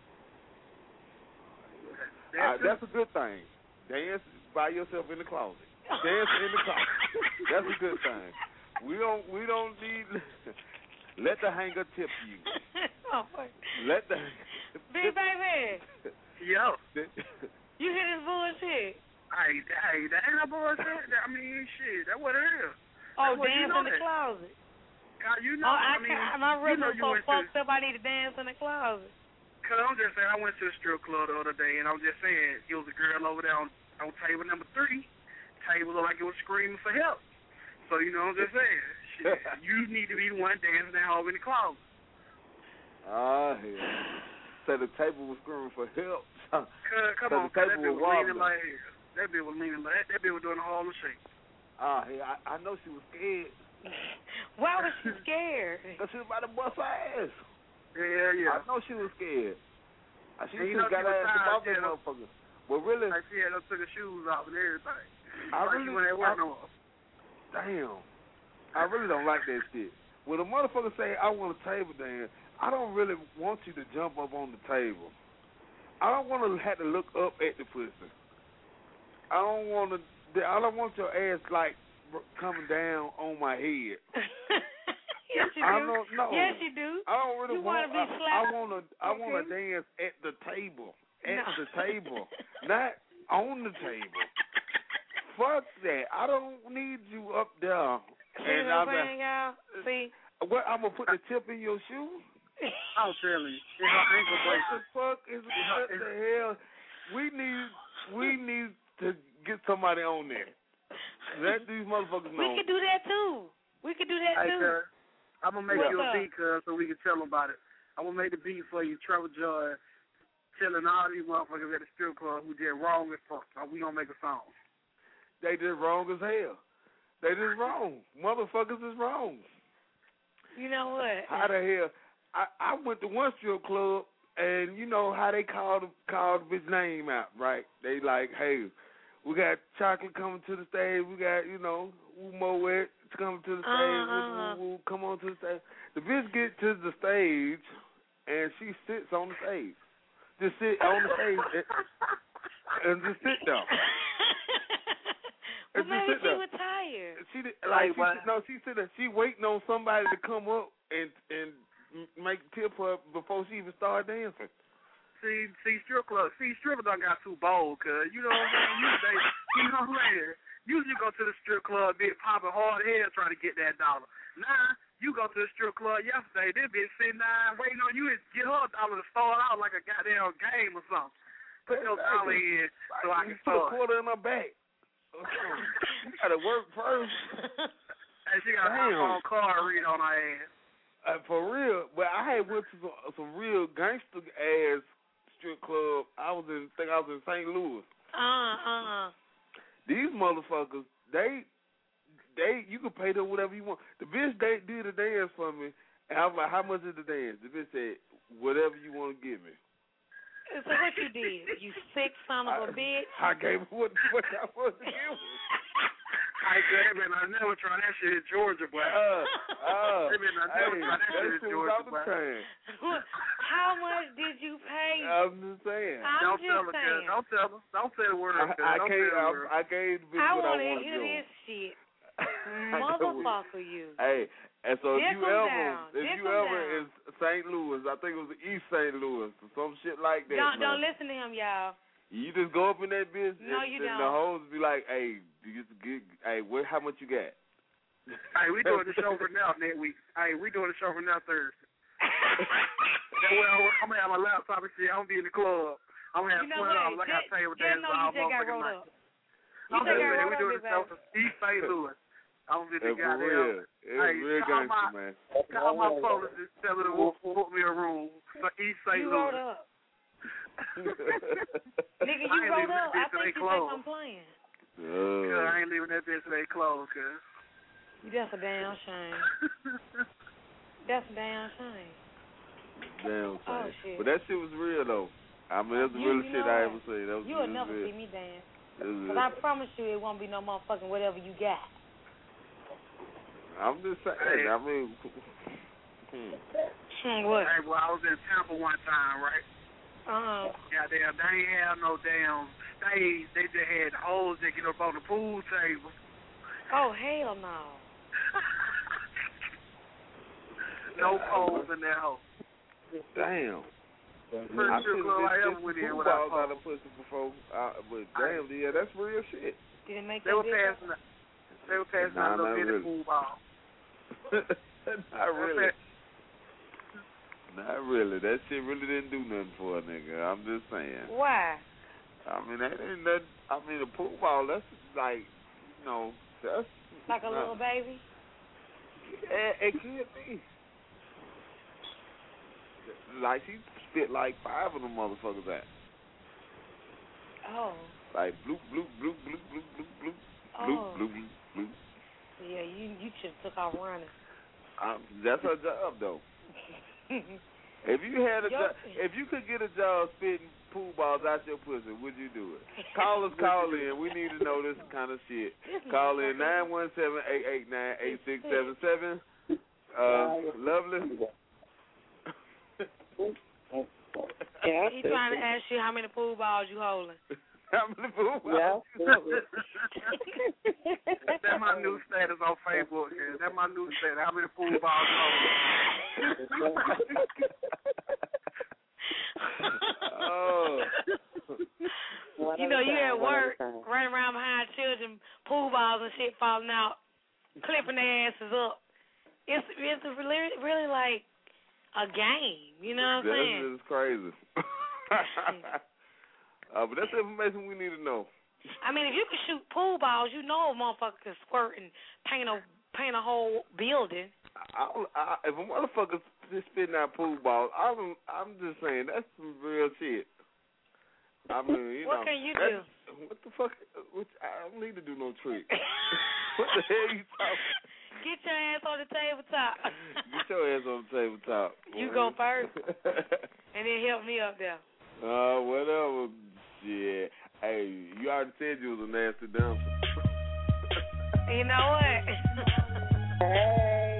That's a good thing. Dance by yourself in the closet. Dance in the closet. That's a good thing. We don't need. Let the hanger tip you. Let the Big baby. Yo. You hear this bullshit? Hey, that ain't no bullshit. I mean, shit, that's what it is. Oh, dance in the closet. You know, my rhythm is so fucked up. I need to dance in the closet. Cause I'm just saying, I went to a strip club the other day, and I'm just saying, it was a girl over there on table number 3. Table looked like it was screaming for help. So, you know, I'm just saying, shit, you need to be the one dancing at home in the closet. Ah, yeah. So the table was screaming for help. Come on, that bitch was leaning like hell. That bitch was leaning like that bitch was doing the Hall of Shame. Ah, yeah, I know she was scared. Why was she scared? Because she was about to bust her ass. Yeah. I know she was scared. She got her ass about that motherfucker. But really, like she had took her shoes off and everything. Damn. I really don't like that shit. When a motherfucker say, I want a table dance, I don't really want you to jump up on the table. I don't want to have to look up at the pussy. I don't want your ass like coming down on my head. Yes, you do. Yes, you do. I don't really want to be slapped. I want to dance at the table. The table, not on the table. Fuck that. I don't need you up there. See what I'm saying, y'all? See? What, I'm going to put the tip in your shoe? I'm telling you. What the fuck is what the hell? We need to get somebody on there. Let these motherfuckers know. We could do that too. Hey, cuz, I'm going to make you a beat, cuz, so we can tell them about it. I'm going to make the beat for you, Trevor Joy, telling all these motherfuckers at the strip club who did wrong as fuck. We going to make a song. They did wrong as hell. They just wrong. Motherfuckers is wrong. You know what? How the hell? I went to one strip club, and you know how they called his name out, right? They like, hey, we got Chocolate coming to the stage. We got, Moet coming to the stage. Come on to the stage. The bitch get to the stage, and she sits on the stage. Just sit on the stage and just sit there. Well, maybe she was tired. She said that she waiting on somebody to come up and make tip her before she even started dancing. See, strip club. Stripper done got too bold, cuz. You know what I'm saying? Usually you go to the strip club, bitch popping hard head trying to get that dollar. Nah, you go to the strip club yesterday, this bitch sitting down waiting on you to get her $1 to start out like a goddamn game or something. Put your dollar in so I can start. Put a quarter in her back. You gotta work first. And she got a phone card read on her ass. For real, but I had went to some real gangster ass strip club. I was in St. Louis. These motherfuckers, they you can pay them whatever you want. The bitch did a dance for me, and I was like, how much is the dance? The bitch said, whatever you want to give me. So what you did? You sick son of a bitch? I gave her what I wanted to give her. I said, man, I never try that shit in Georgia, boy. I never try that shit in Georgia, boy. How much did you pay? I'm just saying. Don't tell her. Don't say the word. I gave the bitch I what I want to wanted to hear give this shit. Motherfucker, you. Hey, and so if you ever down. in St. Louis, I think it was East St. Louis or some shit like that. Don't listen to him, y'all. You just go up in that bitch you and don't. the hoes be like, hey, how much you got? Hey, we doing the show for now next week. Hey, we doing the show for now Thursday. I'm gonna have my laptop and shit. I'm gonna be in the club. I'm gonna have $20 like I tell you what that is all motherfucking night. I'm just saying, we doing the show for East St. Louis. I'm gonna get the goddamn. Hey, call my publicist, tell her to book me a room for East St. Louis. Up. Nigga, you wrote up. I think you think I'm playing. I ain't leaving that bitch till they close, cuz. That's a damn shame. That's a damn shame. Damn shame. Oh, shit. But that shit was real, though. I mean, that's the realest shit I ever seen. You'll never see me dance. But I promise you it won't be no motherfucking whatever you got. I'm just saying. Hey. I mean... What? Hey, well, I was in Tampa one time, right? Goddamn, they ain't have no damn stage. They just had hoes that get up on the pool table. Oh, hell no. No poles in that hole. Damn. First strip club I ever went in without poles. Out of pussy before, but damn, yeah, that's real shit. Did it make They were passing out a little bit of pool ball. Not really. Not really. That shit really didn't do nothing for a nigga. I'm just saying. Why? I mean, that ain't nothing. I mean, the pool ball, that's like, you know, that's... Like a little baby? Yeah, it could be. Like, she spit like 5 of them motherfuckers out. Oh. Like, bloop, bloop, bloop, bloop, bloop, bloop, bloop, bloop, bloop, bloop, bloop. Yeah, you should have took off running. That's her job, though. If you could get a job spitting pool balls out your pussy, would you do it? Call in. We need to know this kind of shit. Call in 917-889-8677. Lovely. He's trying to ask you how many pool balls you holding. How many pool balls? That's my new status on Facebook. That's my new status. How many pool balls you holding? Oh. You know, you at work, running around behind children, pool balls and shit falling out, clipping their asses up. It's really like a game. You know what I'm saying? That's just crazy. But that's the information we need to know. I mean, if you can shoot pool balls, you know a motherfucker can squirt and paint a whole building. If a motherfucker's just spitting out pool balls, I'm just saying that's some real shit. I mean, you what know. What can you do? What the fuck? I don't need to do no trick. What the hell you talking? Get your ass on the tabletop. Get your ass on the tabletop. You go first, and then help me up there. Whatever. Yeah. Hey, you already said you was a nasty dancer. You know what? Hey.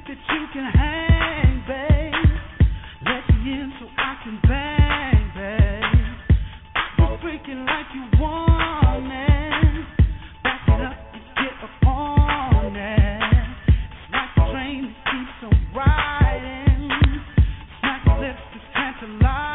that you can hang, babe. Let me in so I can bang, babe. You're freaking like you want it. Back it up and get up on it. It's like a train that keeps on riding. Smack lips is tantalizing.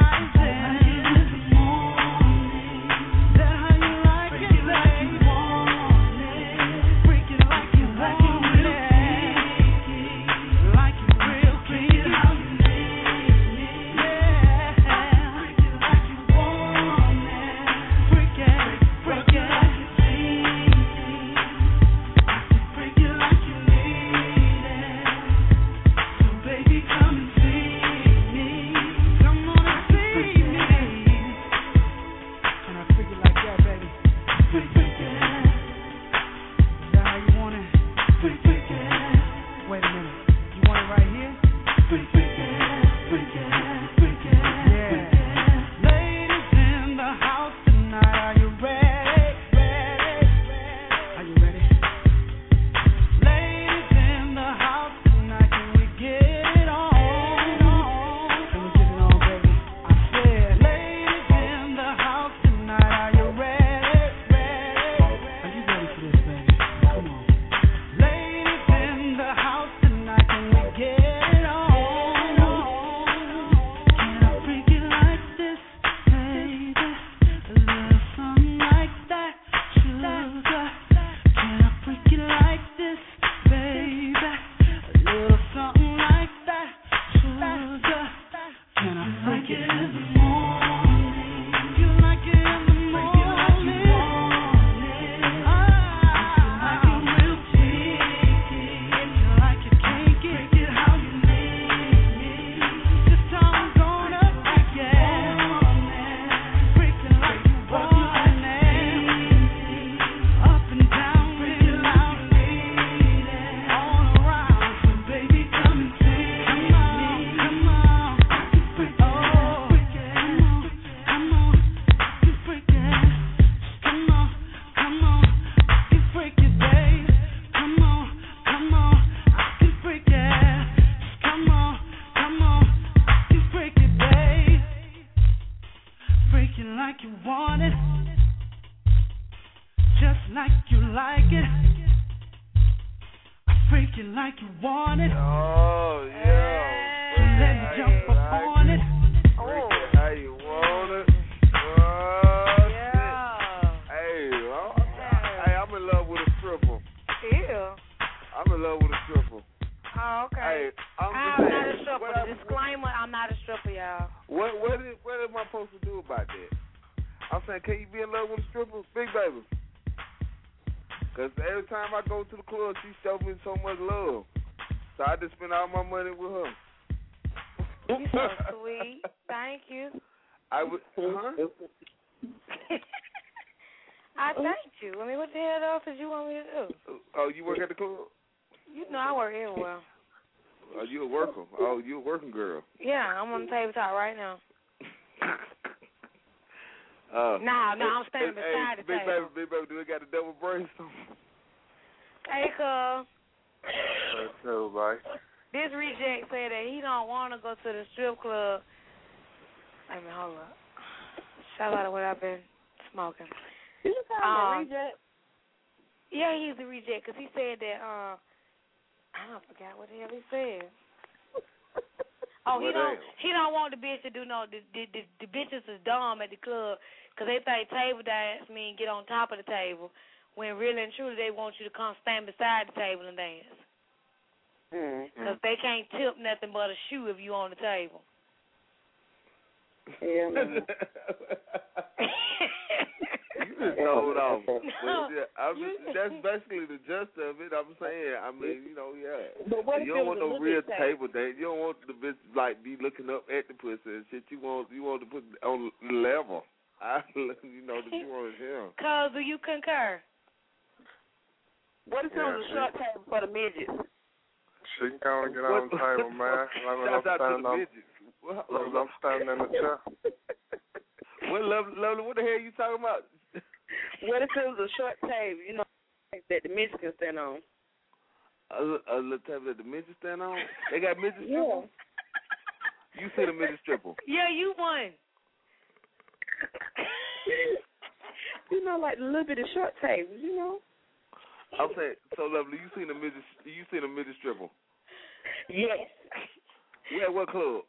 I thanked you. I mean, what the hell else did you want me to do? Oh, you work at the club? You know I work everywhere. Oh, you a worker? Oh, you a working girl? Yeah, I'm on the tabletop right now. I'm standing beside the table. Big baby, do we got a double brace? Hey, cuz. What's up, buddy? This reject said that he don't want to go to the strip club. Wait a minute, hold up. Shout out to what I've been smoking. You call him a reject? Yeah, he's a reject because he said that, I forgot what the hell he said. He don't want the bitch to do the bitches is dumb at the club because they think table dance mean get on top of the table when really and truly they want you to come stand beside the table and dance. Because they can't tip nothing but a shoe if you on the table. Yeah, man. You just told off. That's basically the gist of it. I'm saying, But what you don't want no real table dance. You don't want the bitch like be looking up at the pussy and shit. You want to put it on the level. That you want him. Cuz, do you concur? What if it was a short table for the midgets? She can come and get on the table, man. Shout out to the midgets. I'm standing in the chair. Lovely, what the hell are you talking about? What if it was a short table, that the midgets can stand on? A little table that the midget stand on. They got midget strippers. You see the midget stripper? Yeah, you won. You know, like a little bit of short tables, you know. I'm saying, so lovely. You seen the midget stripper? Yes. Yeah, what club?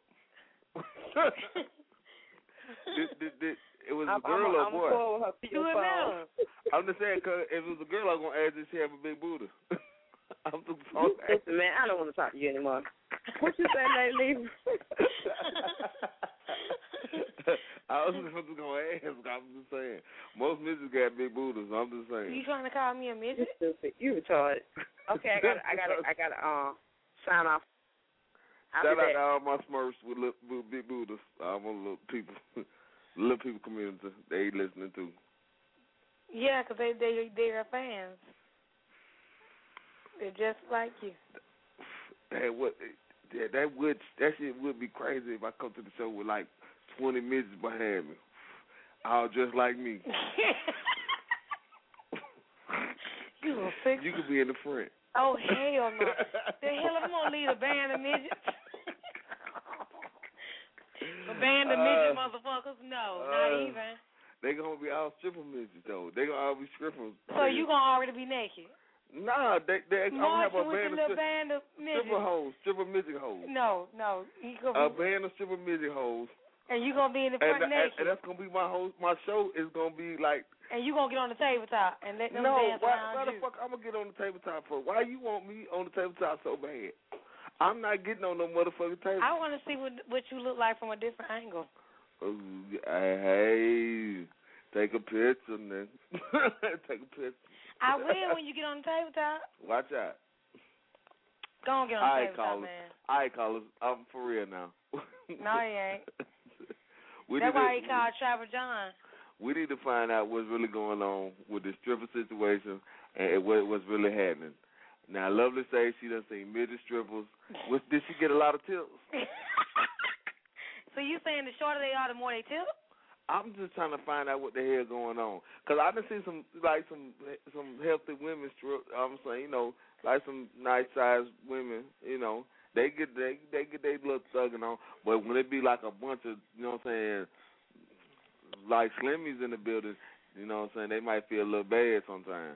It was a girl or a boy? I'm just saying, cause if it was a girl, I'm gonna ask if she have a big booty. Listen, man, I don't want to talk to you anymore. What you say, Lady? I was just gonna ask. I'm just saying, most midgets got big booties. I'm just saying. You trying to call me a midget? You stupid. You retarded. Okay, I gotta sign off. Shout out to all my Smurfs with big booties. All my little people community. They listening too. Yeah, cause they're fans. They're just like you. That shit would be crazy if I come to the show with like 20 midgets behind me, all just like me. You could be in the front. Oh hell no! The hell I'm gonna lead a band of midgets. A band of midget motherfuckers? No, not even. They gonna be all stripper midgets though. They gonna all be strippers. So you gonna already be naked? Nah, they gonna have a band of midgets. Stripper midget hoes. No, a band of stripper midget hoes. And you gonna be in the front naked. And that's gonna be my show is gonna be like. And you gonna get on the tabletop and let them dance around why the fuck I'm gonna get on the tabletop for? Why you want me on the tabletop so bad? I'm not getting on no motherfucking table. I want to see what you look like from a different angle. Hey, take a picture, then. Take a picture. I will when you get on the tabletop. Watch out. Go on, get on the tabletop, man. All right, callers. I'm for real now. No, he ain't. That's why he called Trapper John. We need to find out what's really going on with this stripper situation and what's really happening. Now, Lovely says she done seen midget strippers. Did she get a lot of tips? So you saying the shorter they are, the more they tip? I'm just trying to find out what the hell going on. Because I done seen some healthy women strip. I'm saying, like some nice sized women, they get their little thugging on. But when it be like a bunch of, like slimmies in the building, they might feel a little bad sometimes.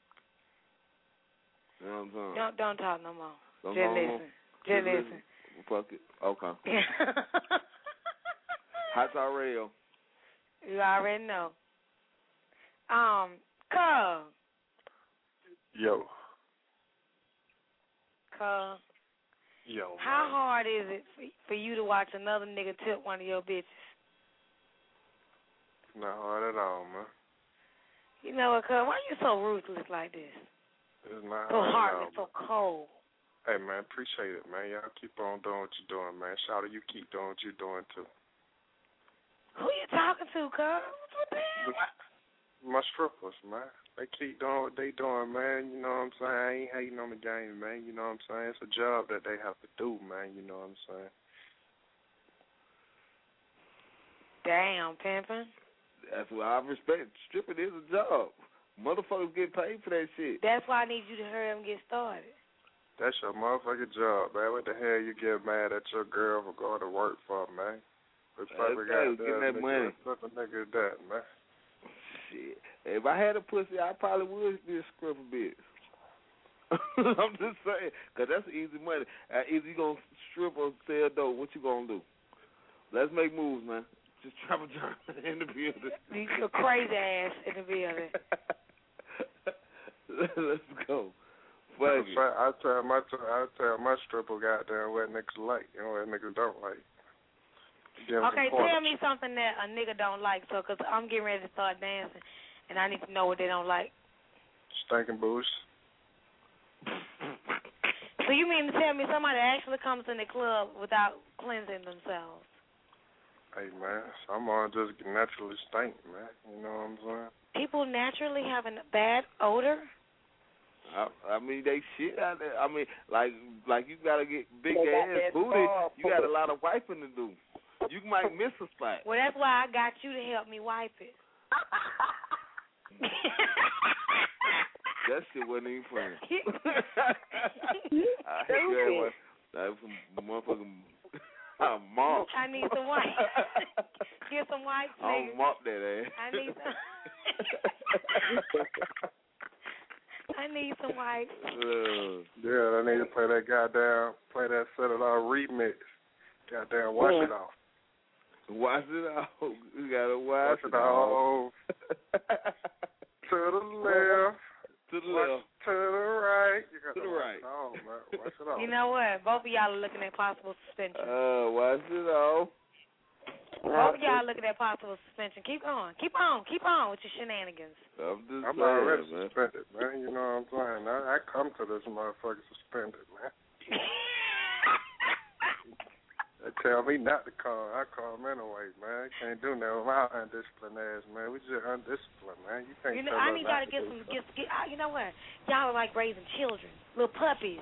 You know what I'm saying? Don't talk no more. Just listen. Fuck it. Okay. Hot Talk Radio. You already know. Carl. Yo. Carl. Yo. How hard is it for you to watch another nigga tip one of your bitches? Not hard at all, man. You know what, Carl? Why you so ruthless like this? It's not so hard heartless, so cold. Hey, man, appreciate it, man. Y'all keep on doing what you're doing, man. Shout out, you keep doing what you're doing, too. Who you talking to, Carl? What the hell? My strippers, man. They keep doing what they doing, man. You know what I'm saying? I ain't hating on the game, man. You know what I'm saying? It's a job that they have to do, man. You know what I'm saying? Damn, pimpin'. That's what I respect. Stripping is a job. Motherfuckers get paid for that shit. That's why I need you to hurry up and get started. That's your motherfucking job, man. What the hell you get mad at your girl for going to work for, man? What type of guy getting that money? What type of nigga is that, man? Shit. If I had a pussy, I probably would be a stripper bitch. I'm just saying, because that's easy money. Either you going to strip or sell dope, what you going to do? Let's make moves, man. Just Trapper John in the building. You crazy ass in the building. Let's go. I tell my stripper goddamn what niggas like and what niggas don't like. Okay, tell me something that a nigga don't like, because I'm getting ready to start dancing, and I need to know what they don't like. Stinking boots. So you mean to tell me somebody actually comes in the club without cleansing themselves? Hey, man, someone just naturally stink, man. You know what I'm saying? People naturally have a bad odor? I mean, they shit out there. I mean, like you got to get big ass booty. You got a lot of wiping to do. You might miss a spot. Well, that's why I got you to help me wipe it. That shit wasn't even funny. That was some motherfucking mop. I need some wipes. Get some wipes, nigga. I'll mop that ass. I need some wipes. Yeah, I need to play that Set It Off remix. Goddamn, wash it off. Wash it off. You gotta wash it off. To the left. To the left. To the right. You got to the right. Oh, man. Wash it off. You know what? Both of y'all are looking at possible suspension. Wash it off. Both of y'all looking at possible suspension. Keep on with your shenanigans. I'm already suspended, man. You know what I'm saying? I come to this motherfucker suspended, man. They tell me not to call. I call them anyway, man. Can't do nothing with my undisciplined ass, man. We just undisciplined, man. You can't. I need y'all to get some. You know what? Y'all are like raising children, little puppies.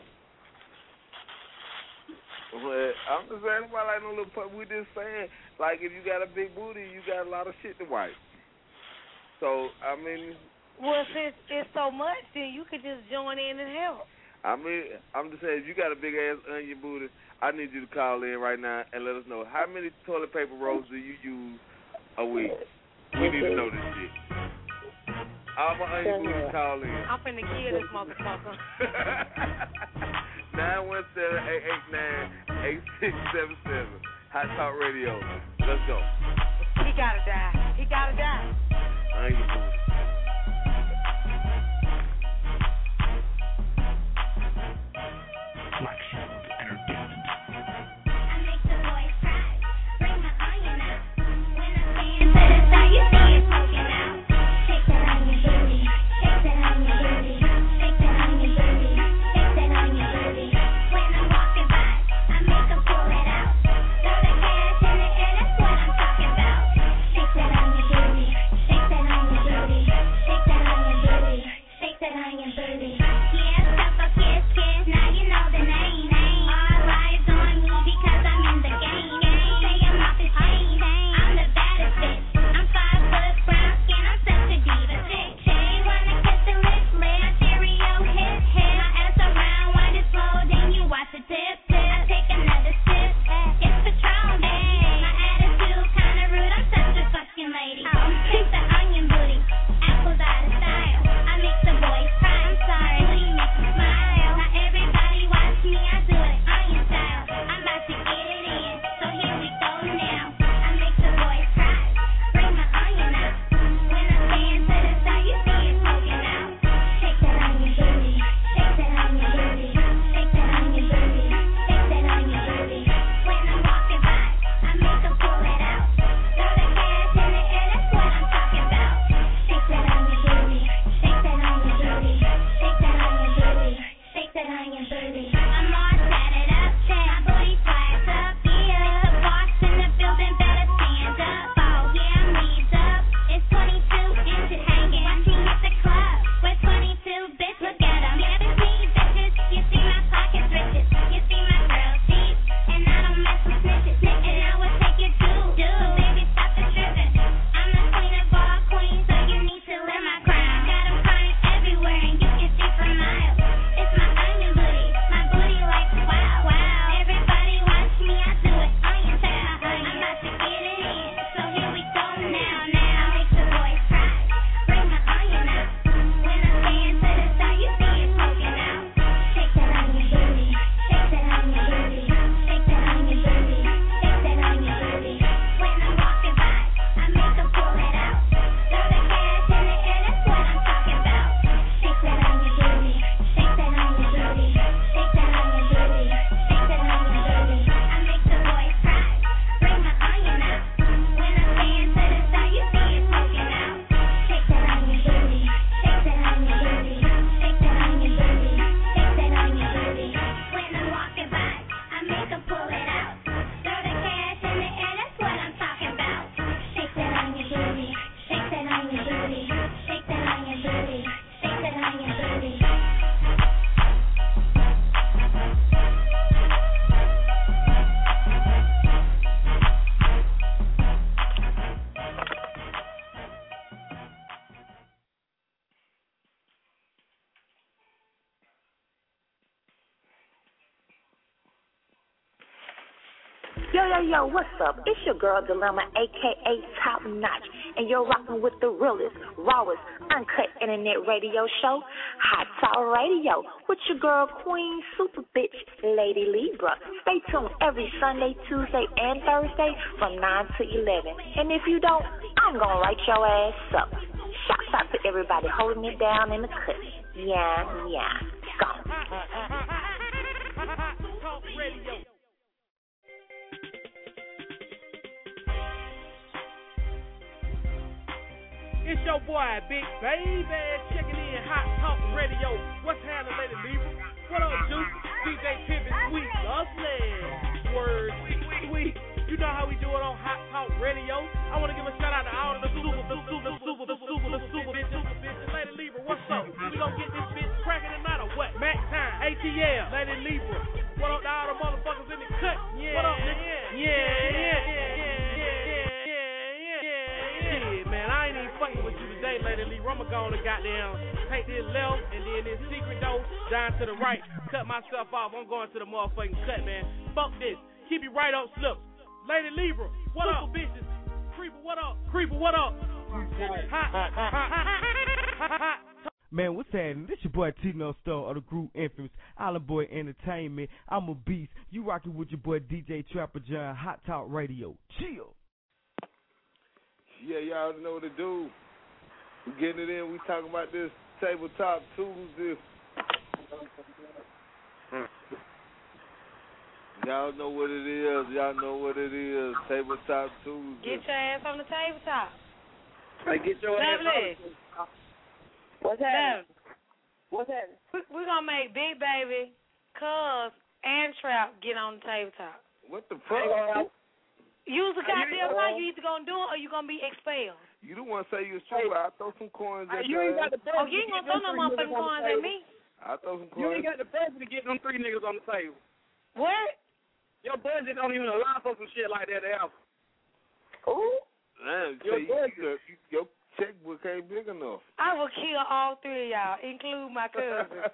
Well, I'm just saying about like no little puppy. We just saying like if you got a big booty, you got a lot of shit to wipe. So I mean. Well, since it's so much, then you could just join in and help. I mean, I'm just saying, if you got a big ass onion booty, I need you to call in right now and let us know how many toilet paper rolls do you use a week. We need to know this shit. All my onion booties call in. I'm finna kill this motherfucker. 917-889-8677. Hot Talk Radio. Let's go. He gotta die. Onion booty. Black Shield Entertainment. I make the boys cry. Bring my onion out. When I stand to the side, you see it poking out. Shake that onion booty. Shake that onion booty. Shake that onion booty. Shake that onion booty. When I'm walking by, I make them pull it out. Throw the cash in the air, that's what I'm talking about. Shake that onion booty. Shake that onion booty. Yo, what's up? It's your girl Dilemma, a.k.a. Top Notch, and you're rocking with the realest, rawest, uncut internet radio show, Hot Talk Radio, with your girl Queen Super Bitch, Lady Libra. Stay tuned every Sunday, Tuesday, and Thursday from 9 to 11. And if you don't, I'm going to write your ass up. Shouts out to everybody holding it down in the cut. Yeah. Go. Talk Radio. It's your boy, Big Baby, checking in Hot Talk Radio. What's happening, Lady Libra? What up, Juice? DJ Pivot, Sweet, Lovely. Word, sweet. You know how we do it on Hot Talk Radio. I want to give a shout out to all of the super bitches. Lady Libra, what's up? We gonna get this bitch cracking tonight or what? Mac time, ATL, Lady Libra. What up to all the motherfuckers in the cut? Yeah, what up, nigga? Yeah. Man, I ain't even fucking with you today, Lady Libra. I'm gonna go on and goddamn take this left and then this secret door down to the right. Cut myself off. I'm going to the motherfucking cut, man. Fuck this. Keep it right up, slip. Lady Libra, what up, bitches? Creeper, what up? Hot. Man, what's happening? This your boy Tino Star of the group Infamous, Island Boy Entertainment. I'm a beast. You rocking with your boy DJ Trapper John, Hot Talk Radio. Chill. Yeah, y'all know what to do. We getting it in. We talking about this tabletop Tuesday. Y'all know what it is. Tabletop Tuesday. Get your ass on the tabletop. Hey, get your ass on. What's happening? We're going to make Big Baby, Cuz, and Trap get on the tabletop. What the fuck? Use the goddamn line. You either going to do it or you going to be expelled. You don't want to say you're true, but I'll throw some coins at you. Ain't got the oh, you ain't going to throw no motherfucking coins at me. I'll throw some coins. You ain't got the budget to get them 3 niggas on the table. What? Your budget don't even allow for some shit like that to happen. Ooh. Man, your checkbook ain't big enough. I will kill all 3 of y'all, include my cousin.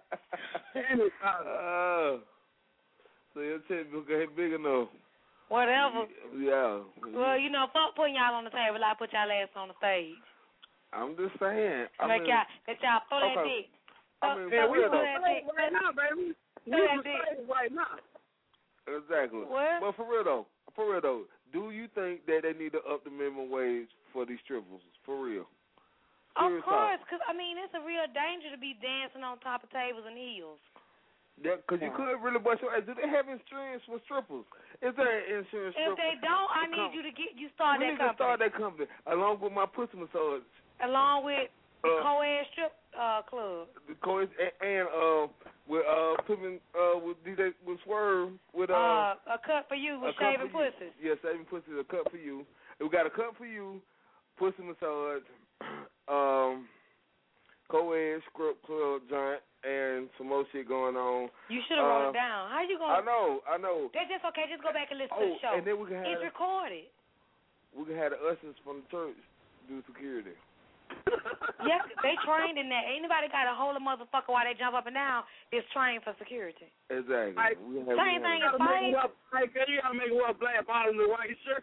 So your checkbook ain't big enough. Whatever. Yeah. Well, you know, fuck putting y'all on the table. I put y'all ass on the stage. I'm just saying. Let y'all throw that dick. We throw that dick right now, baby. Throw that dick right now. Exactly. What? But for real though, do you think that they need to up the minimum wage for these strippers? For real? Of course, because, I mean, it's a real danger to be dancing on top of tables and heels. Yeah, because you could really bust your ass. Do they have insurance for strippers? Is there an insurance If they don't, I need you to start that company. We need to start that company, along with my pussy massage. Along with the co-ed strip club. The co-ed, and with Pippin, with DJ, with Swerve, with a cut for you with shaving pussies. Yeah, shaving pussies, a cut for you. We got a cut for you, pussy massage, co-ed script club giant, and some more shit going on. You should have wrote it down. How you going? I know. That's just okay. Just go back and listen to the show. And then we can have it's recorded. We can have the ushers from the church do security. Yeah, they trained in that. Ain't nobody got to hold a motherfucker while they jump up and down. It's trained for security. Exactly. Same thing as fight. You got to make it up black bottom and white shirt.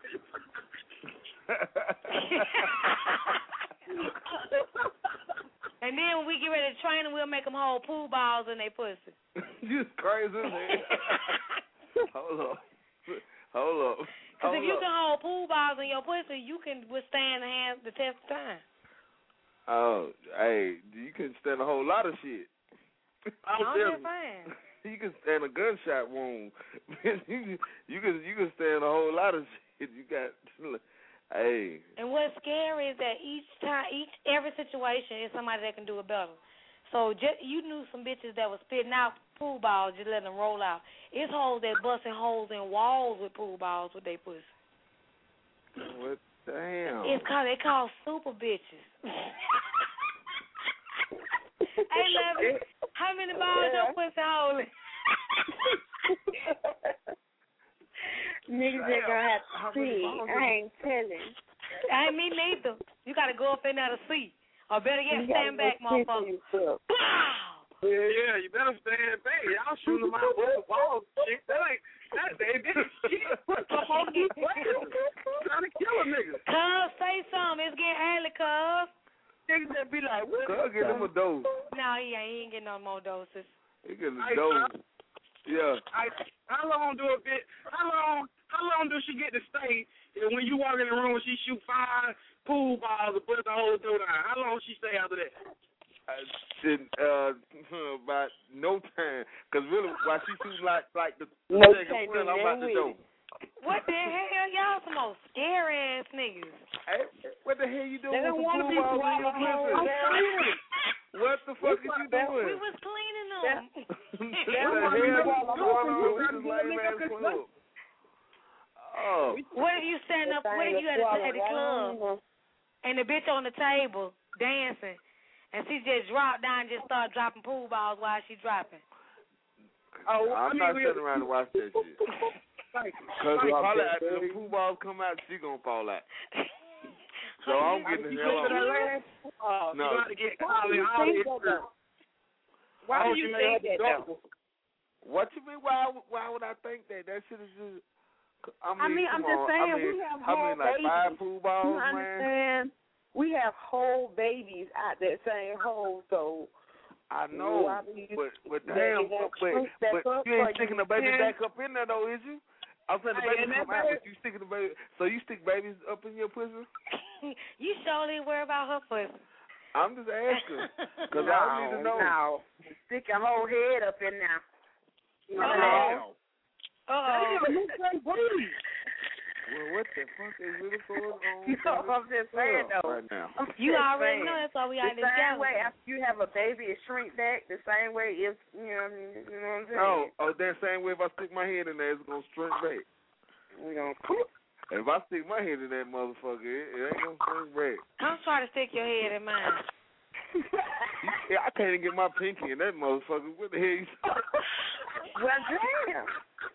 And then when we get ready to train them, we'll make them hold pool balls in their pussy. You crazy, man. Hold up. Because if you can hold pool balls in your pussy, you can withstand the test of time. Oh, hey, you can stand a whole lot of shit. I'm just saying. You can stand a gunshot wound. you can stand a whole lot of shit. You got, hey. And what's scary is that every situation is somebody that can do it better. So you knew some bitches that was spitting out pool balls, just letting them roll out. It's hoes that busting holes in walls with pool balls with their pussy. What? Damn. They call super bitches. Hey, Levin, how many balls your pussy holding? Niggas ain't gonna have to see. I ain't telling. I ain't me neither. You gotta go up in there to see. Or better yet, stand back, motherfucker. Yeah, you better stand back. Y'all shooting my balls. Shit, that ain't shit. Cuz get him a dose. No, he ain't getting no more doses. He getting a dose. Yeah. How long do she get to stay? And when you walk in the room, she shoot 5 pool balls and put the whole door down. How long she stay after that? About no time. Because really, while she shoots like the No, second friend, I'm out the door. What the hell? Y'all some old scary ass niggas. Hey, what the hell you doing They with don't the want to pool be balls in your pussy? What the fuck is you doing? We was cleaning them. What if you stand up? What if you at the club and the bitch on the table dancing, and she just dropped down and just start dropping pool balls while she dropping? I'm not sitting around to watch that shit. Because probably after the pool balls come out, she gonna fall out. So I'm getting the hell out. No. Why do you think that though? What you mean? Why would I think that? That shit is just. I'm just saying we have whole babies. Like 5 pool balls, you understand? We have whole babies out there saying whole, so. I know, but damn, but you ain't sticking the baby back up in there though, is you? I'm saying the baby come out, but you sticking the baby. So you stick babies up in your pussy? You surely worry about her pussy. I'm just asking, cause I need to know. No, stick your whole head up in there. Well, what the fuck is really going on? I'm just saying though. Right now. You already know that's why we out the same way after you have a baby, it shrink back. The same way if you know what I'm saying. Oh, that same way if I stick my head in there, it's gonna shrink back. We gonna. If I stick my head in that motherfucker, it ain't gonna shrink back. Come try to stick your head in mine. I can't even get my pinky in that motherfucker. What the hell you Well, damn.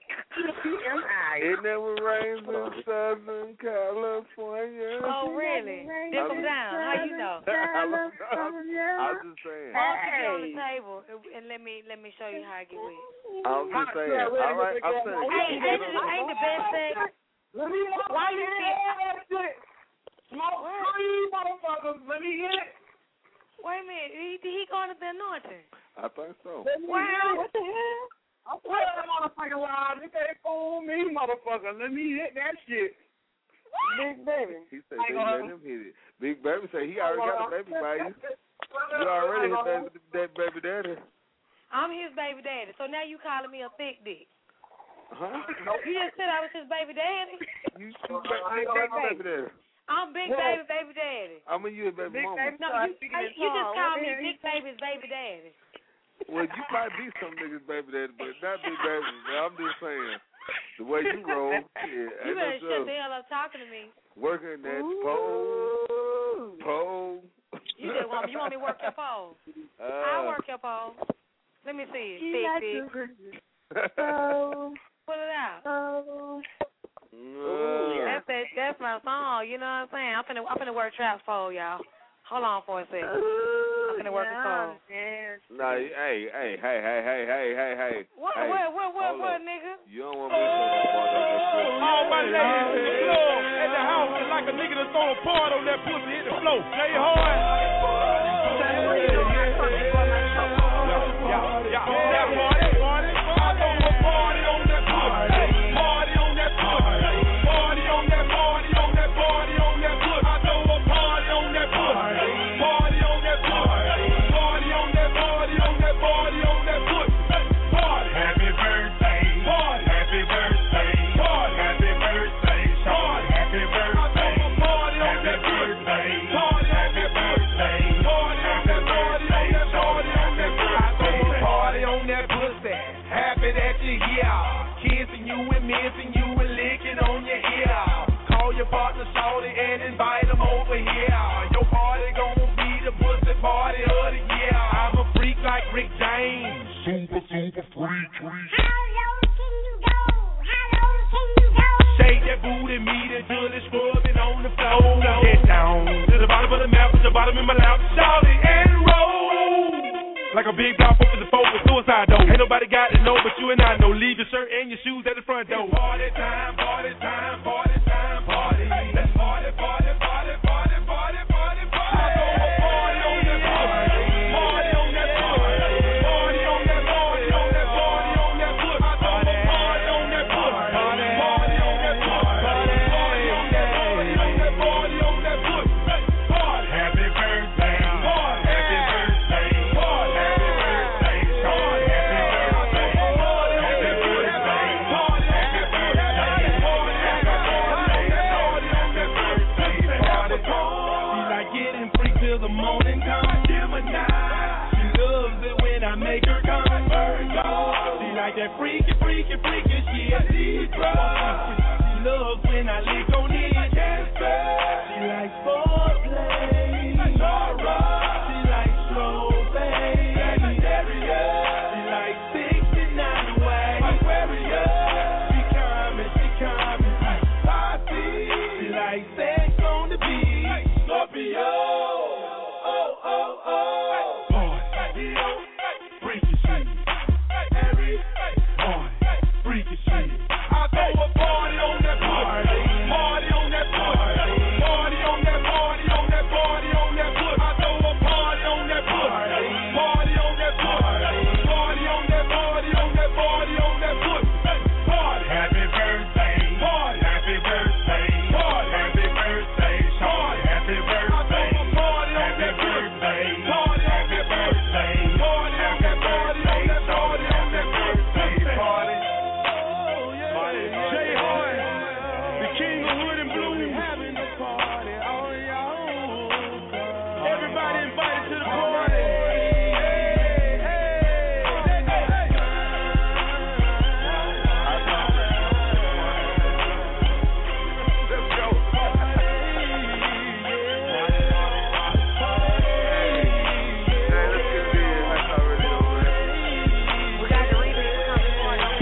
It never rains in Southern California. Oh, really? Dip them down. How you know? I was just saying. Get on the table and let me show you how I get wet. I was just saying. All right, I'm saying. Hey, ain't the best thing. Why you think? Smoke three motherfuckers. Let me hit it. Wait a minute. He going to the anointing? I think so. Wow. What the hell? I'm playing that motherfucking line. You can't fool me, motherfucker. Let me hit that shit. Big baby. He said they let him hit it. Big baby said he already got a baby by you. You already hit that baby daddy. I'm his baby daddy. So now you calling me a thick dick. Huh? You just said I was his baby daddy. You baby daddy. I'm big baby daddy. I mean, you a baby mama. No, you just called me big baby's baby daddy. Well, you might be some niggas' baby daddy, but not big baby. I'm just saying, the way you roll, you better shut the hell up talking to me. Working that pole. You want me to work your pole? I'll work your pole. Let me see it. Thick. Pull it out. That's my song. You know what I'm saying? I'm finna work traps for y'all. Hold on for a second. I'm finna work the song. No, hey. What, nigga? You don't want me to talk about all my ladies in the club at the house is like a nigga that's throwing a part on that pussy hit the floor. Play hard. Yeah. That party. I throw a party on that pussy. Party on that pussy. Party on that party on that party on that pussy. I throw a party on that pussy. Party on that pussy. Party on that party on that party on that pussy. Party. Happy birthday. Party. Happy birthday. Party. Happy birthday. Party. Happy birthday. Party on that birthday. Party. Happy birthday. Party. Happy birthday. Party on that birthday. I throw a party on that pussy. Happy that you're here. Kissing you and missing you and licking on your ear. Call your partner shorty and invite them over here. Your party gon' be the pussy party of the year. I'm a freak like Rick James. Super freak. How low can you go? Shake that booty meat until it's scrubbing on the floor. Get down to the bottom of the map with your bottom in my lap. Shorty and roll. Like a big block up in the phone with suicide door. Ain't nobody got to know but you and I know. Leave your shirt and your shoes at the front door. It's party time, party time, party time, party. Let's party, party, party, party, party, party, party. I throw a party on the party. bro. She loves when I lick on it. She likes foreplay. She likes slow bass. She likes 69 away. She coming. She likes sex on the beach. Scorpio. Freaky shit. Freaky shit. I throw a party on that party. Party on that party. Party on that party on that party on that foot. I throw a party on that party. Party on that party. Party on that party on that party on that foot. Party. Happy birthday. Party. Happy birthday. Party. Happy birthday. Party. Happy birthday. I throw a party on that birthday. Party. Happy birthday. Party. Happy birthday. Party on that birthday. Party. Jay Hart, the king of hood and blue, having a party on your own. Everybody invited to the party. Let's go. We got the remix coming for you.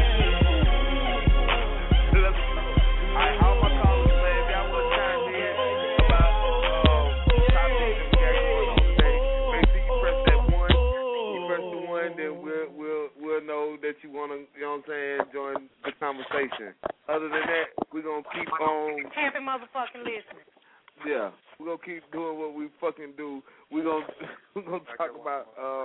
All my callers, man, if y'all want to chime in about topics and games today, make sure you press that one. You press the one, then we'll know that you want to, you know what I'm saying, join the conversation. Other than that, we're going to keep on. Happy motherfucking listening. Yeah, we're going to keep doing what we fucking do. We're going to talk about,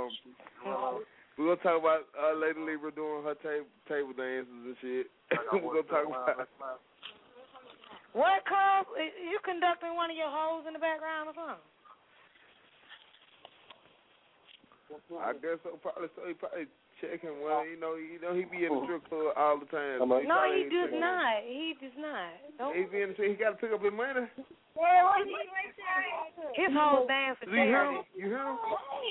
Lady Libra doing her table dances and shit. We're going to talk about. What, Cub? You conducting one of your hoes in the background or something? I guess so. Probably so. He probably checking. Well, you know, he be in the strip club all the time. No, he does not. He does not. Don't. He be in the strip. He got to pick up his money. His whole dance for charity. You hear him?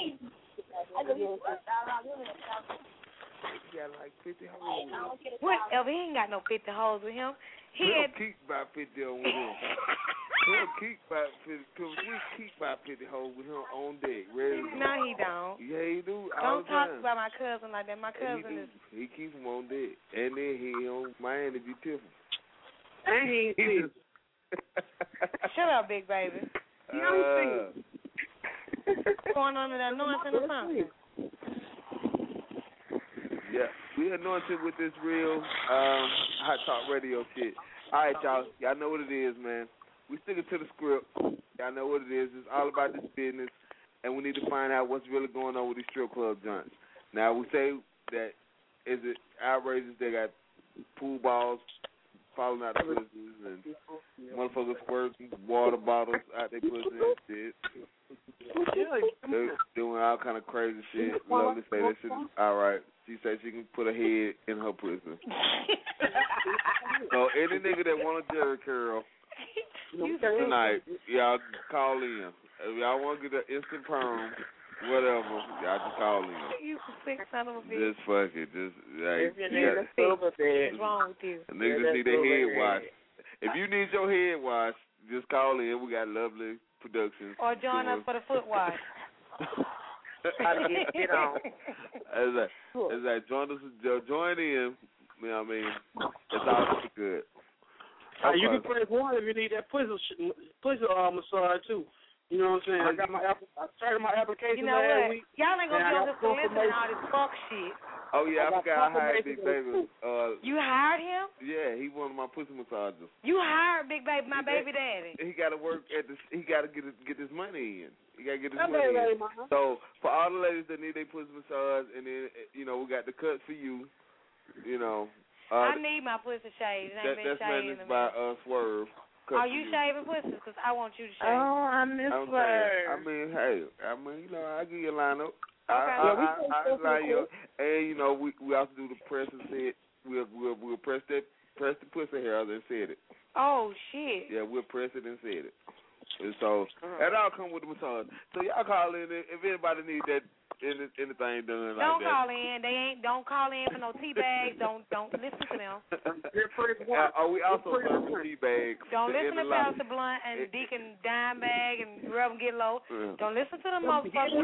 He got like 50 hoes. Whatever. He ain't got no 50 hoes with him. He'll keep about 50 on with him. He'll keep about 50. We keep about 50 hoes with him on deck. Ready? No, he don't. Yeah, he do. Don't talk about my cousin like that. My cousin is. He keeps him on deck, and then he on Miami Beautiful. And he ain't Shut up, big baby. Going on to that anointing or something? Yeah, we anointed with this real hot talk radio shit. All right, y'all know what it is, man. We sticking to the script. Y'all know what it is. It's all about this business, and we need to find out what's really going on with these strip club joints. Now, we say that is it outrageous they got pool balls falling out of pussies and motherfuckers squirting water bottles out their pussy and shit. They're doing all kind of crazy shit. Lovely say that shit is all right. She said she can put her head in her pussy. So any nigga that want a jerry curl tonight, y'all call in. If y'all want to get an instant perm, whatever, y'all just call in. You sick son of a bitch. Just fuck it. Just like, what's wrong with you? Niggas just need their head washed. If you need your head washed, just call in. We got lovely productions. Or join us for the foot wash. Get on. It's like join in. You know what I mean? It's all good. You can press one if you need that pussy massage too. You know what I'm saying? I started my application last week. Y'all ain't gonna be able to listen to all this fuck shit. Oh yeah, I forgot I hired Big Baby. You hired him? Yeah, he one of my pussy massagers. You hired Big Baby, my baby daddy. He got to work at the. He got to get his money in. He got to get his money in. So for all the ladies that need their pussy massage, and then we got the cut for you. I need my pussy shaved. It ain't been shaved in a minute. By Swerve. Are you shaving pussies? Because I want you to shave. Oh, I miss Swerve. I mean, hey, I'll give you a lineup. Okay. I line you up. And, we also do the press and set. We'll press the pussy hair and set it. Oh, shit. Yeah, we'll press it and set it. And so, that all come with the massage. So y'all call in if anybody needs that anything done like don't that. call in. Don't call in for no tea bags. Don't listen to them. We also serving tea bags? Don't listen to Pastor Blunt and Deacon Dimebag and Reverend Get Low. Don't listen to them motherfuckers.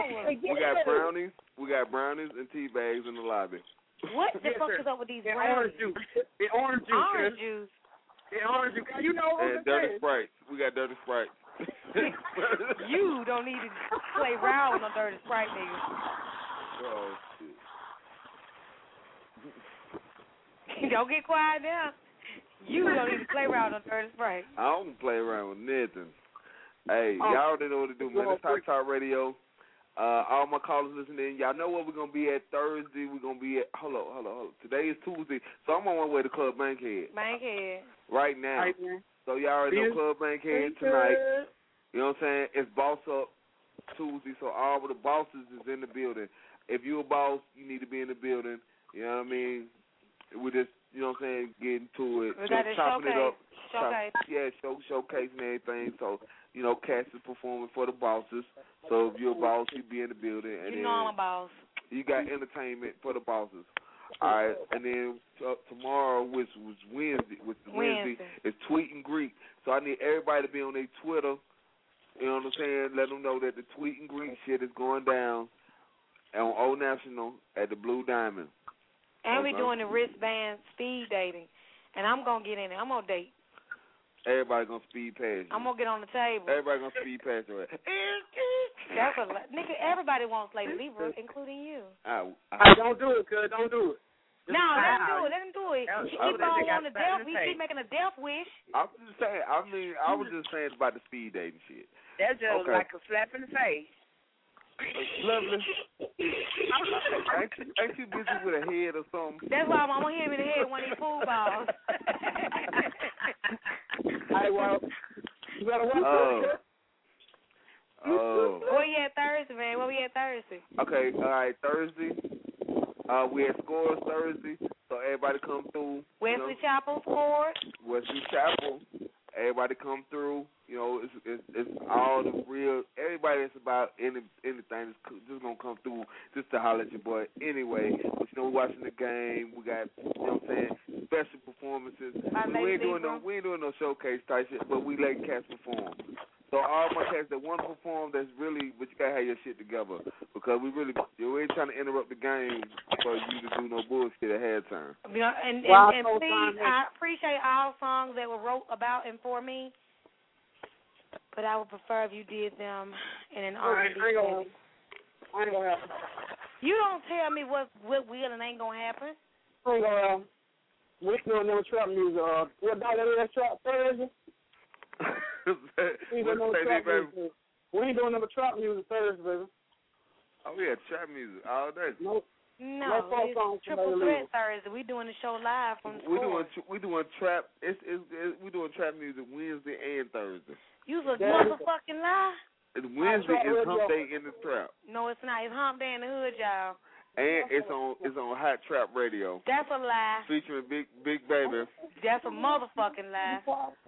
We got brownies and tea bags in the lobby. What the fuck is up with these brownies? Orange juice. Orange juice. Orange juice. You know what and dirty Sprite. We got dirty Sprite. You don't need to play around with no dirty Sprite, nigga. Oh, shit. Don't get quiet now. You don't need to play around with no dirty Sprite. I don't play around with nothing. Hey, y'all already know what to do, man. It's Hot Talk Radio. All my callers listening, y'all know where we're going to be at Thursday. We're going to be at, hold on. Today is Tuesday, so I'm on my way to Club Bankhead. Bankhead. Right now. So y'all already know Club Bankhead tonight. You know what I'm saying? It's Boss Up Tuesday, so all of the bosses is in the building. If you're a boss, you need to be in the building. You know what I mean? We just, you know what I'm saying, getting to it. We got a chopping showcase. It up. Showcase and everything. So, you know, Cass is performing for the bosses. So if you're a boss, you be in the building. And you know I'm a boss. You got entertainment for the bosses. All right, and then tomorrow, which was Wednesday, is Tweet and Greek. So I need everybody to be on their Twitter. You know what I'm saying? Let them know that the Tweet and Greek shit is going down on Old National at the Blue Diamond. And we doing the wristband speed dating. And I'm going to get in there. I'm going to date. Everybody going to speed past you. I'm going to get on the table. Everybody going to speed past you. That's a nigga, everybody wants Lady Libra, including you. I don't do it, cuz. Don't do it. No, let him do it. He keep on wanting to death. We keep making a death wish. I'm just saying. I mean, I was just saying about the speed dating shit. That's just like a slap in the face. Lovely. Ain't you busy with a head or something? That's why I'm gonna hit him in the head with one of these pool balls. Hey, well, you better watch it. Where you at Thursday, man? Where we at Thursday? Okay, all right, Thursday. We had Scores Thursday, so everybody come through. Wesley Chapel Scores. Wesley Chapel. Everybody come through. You know, it's all the real. Everybody that's about anything is just gonna come through just to holler at your boy. Anyway, but you know, we're watching the game. We got, you know what I'm saying, special performances. We ain't doing no showcase type shit, but we let cats perform. So all my cats that want to perform, that's really, but you gotta have your shit together because we ain't trying to interrupt the game for you to do no bullshit at halftime. Yeah, and please, I appreciate all songs that were wrote about and for me, but I would prefer if you did them in an R&B setting. I ain't gonna happen. You don't tell me what will and ain't gonna happen. I ain't gonna happen. We doing no trap music. What about that trap Thursday? We ain't doing no trap music Thursday, baby. Oh yeah, trap music all day. No, it's Triple Threat Thursday. We doing the show live from school. We doing trap. We doing trap music Wednesday and Thursday. You a motherfucking lie. Wednesday is Hump Day in the Trap. No, it's not. It's Hump Day in the Hood, y'all. And it's on Hot Trap Radio. That's a lie. Featuring Big Baby. That's a motherfucking lie.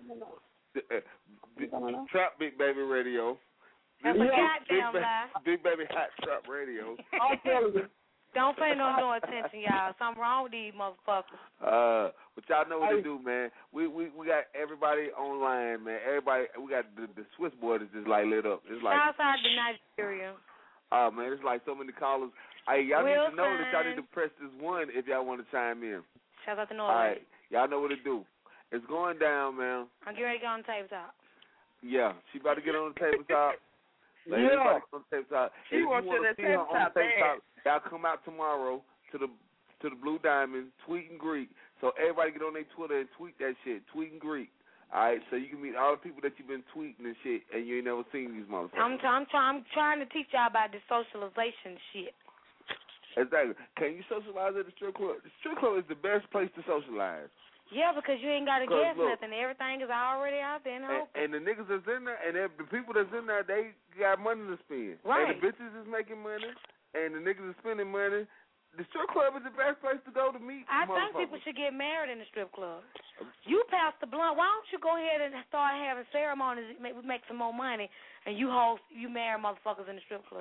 Trap Big Baby Radio. That's a goddamn lie. Big Baby Hot Trap Radio. I'm telling you. Don't pay no attention, y'all. Something wrong with these motherfuckers. But y'all know what to do, man. We got everybody online, man. Everybody, we got the switchboard is just like lit up. It's like outside the Nigeria. Oh man, it's like so many callers. Hey, y'all need to know that y'all need to press this one if y'all want to chime in. Shout out to Norway. All right, y'all know what to do. It's going down, man. I'm getting ready to get on the tabletop. Yeah, she about to get on the tabletop. Yeah. On the tabletop. She wants to see her on the tabletop. Y'all come out tomorrow to the Blue Diamond, Tweet and Greek. So everybody get on their Twitter and tweet that shit. Tweet and Greek. All right, so you can meet all the people that you've been tweeting and shit, and you ain't never seen these motherfuckers. I'm trying to teach y'all about the socialization shit. Exactly. Can you socialize at the strip club? The strip club is the best place to socialize. Yeah, because you ain't got to guess nothing. Everything is already out there and open. And the niggas that's in there, and the people that's in there, they got money to spend. Right. And the bitches is making money, and the niggas is spending money. The strip club is the best place to go to meet. I think people should get married in the strip club. You pass the blunt. Why don't you go ahead and start having ceremonies? We make some more money, and you marry motherfuckers in the strip club.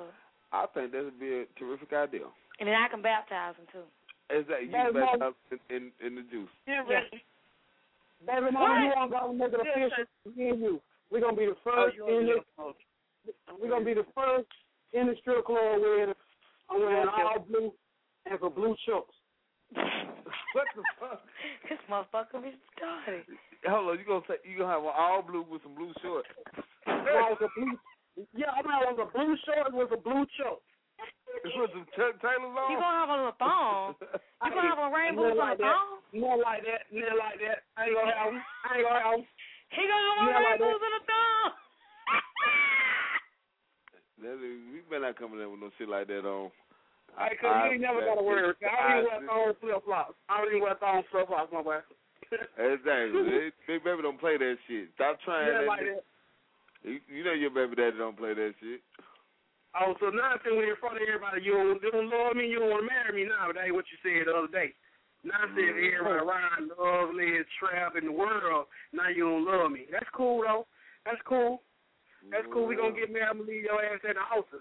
I think that would be a terrific idea. And then I can baptize them too. Exactly. You can baptize in the juice. Yeah, baby mama, you want to go make it official? Me and you. We're gonna be the first We're gonna be the first in the strip club wearing all blue and for blue shorts. What the fuck? This motherfucker be started. Hold on, you gonna have an all blue with some blue shorts? I'm gonna have a blue short with a blue choke. With some Chuck Taylors on? You gonna have on a thong? You gonna have on rainbows on a thong? More like that. I ain't gonna have them. He gonna have on rainbows on a thong. We better not come in there with no shit like that on. Cause you ain't never gotta worry. I don't even wear thong flip-flops. My boy. Exactly. Big baby don't play that shit. Stop trying that. Like that. You know your baby daddy don't play that shit. Oh, so now I think when you're in front of everybody, you don't love me, you don't want to marry me now. That ain't what you said the other day. Now I said everybody around, lovely, trap in the world, now you don't love me. That's cool, though. That's cool. We going to get married and leave your ass at the altar.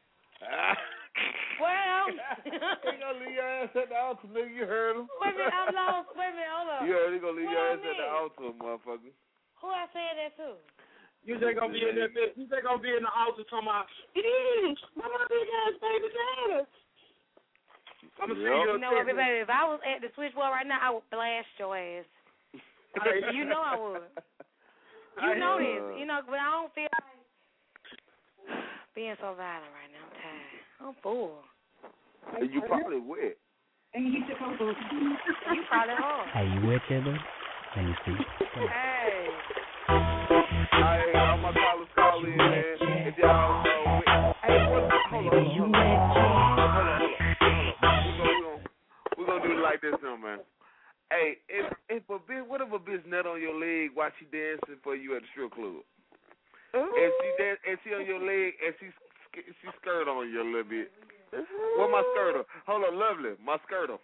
Well. He going to leave your ass at the altar, nigga. You heard him. Wait a minute, I'm lost. Wait a minute, hold up. You heard he going to leave your ass at the altar, motherfucker. Who I said that to? You just gonna be in there. You just gonna be in the house and talking about, my big ass baby daddy. I'm gonna see you. You know what, baby? If I was at the switchboard right now, I would blast your ass. You know I would. You know this. You know, but I don't feel like being so violent right now. I'm tired. I'm full. You probably wet. You probably hard. Are you wet there, though? Let me see. Hey. Hey, all my callers call in, man. If y'all know, hold on. We're gonna do it like this now, man. Hey, what if a bitch nut on your leg while she dancing for you at the strip club? And she on your leg and she skirt on you a little bit. What my skirter? Hold on, lovely, my skirter.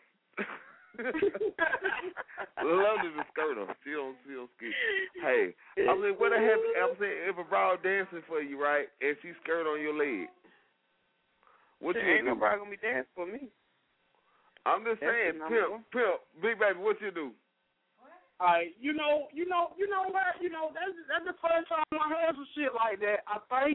Lovely the skirter. She don't skip. Hey, I mean, what happened? I'm saying if a broad dancing for you, right, and she skirt on your leg, what you ain't do? nobody gonna be dancing for me. I'm just saying, pimp, big baby, what you do? You know what? That's the first time I heard some shit like that. I think,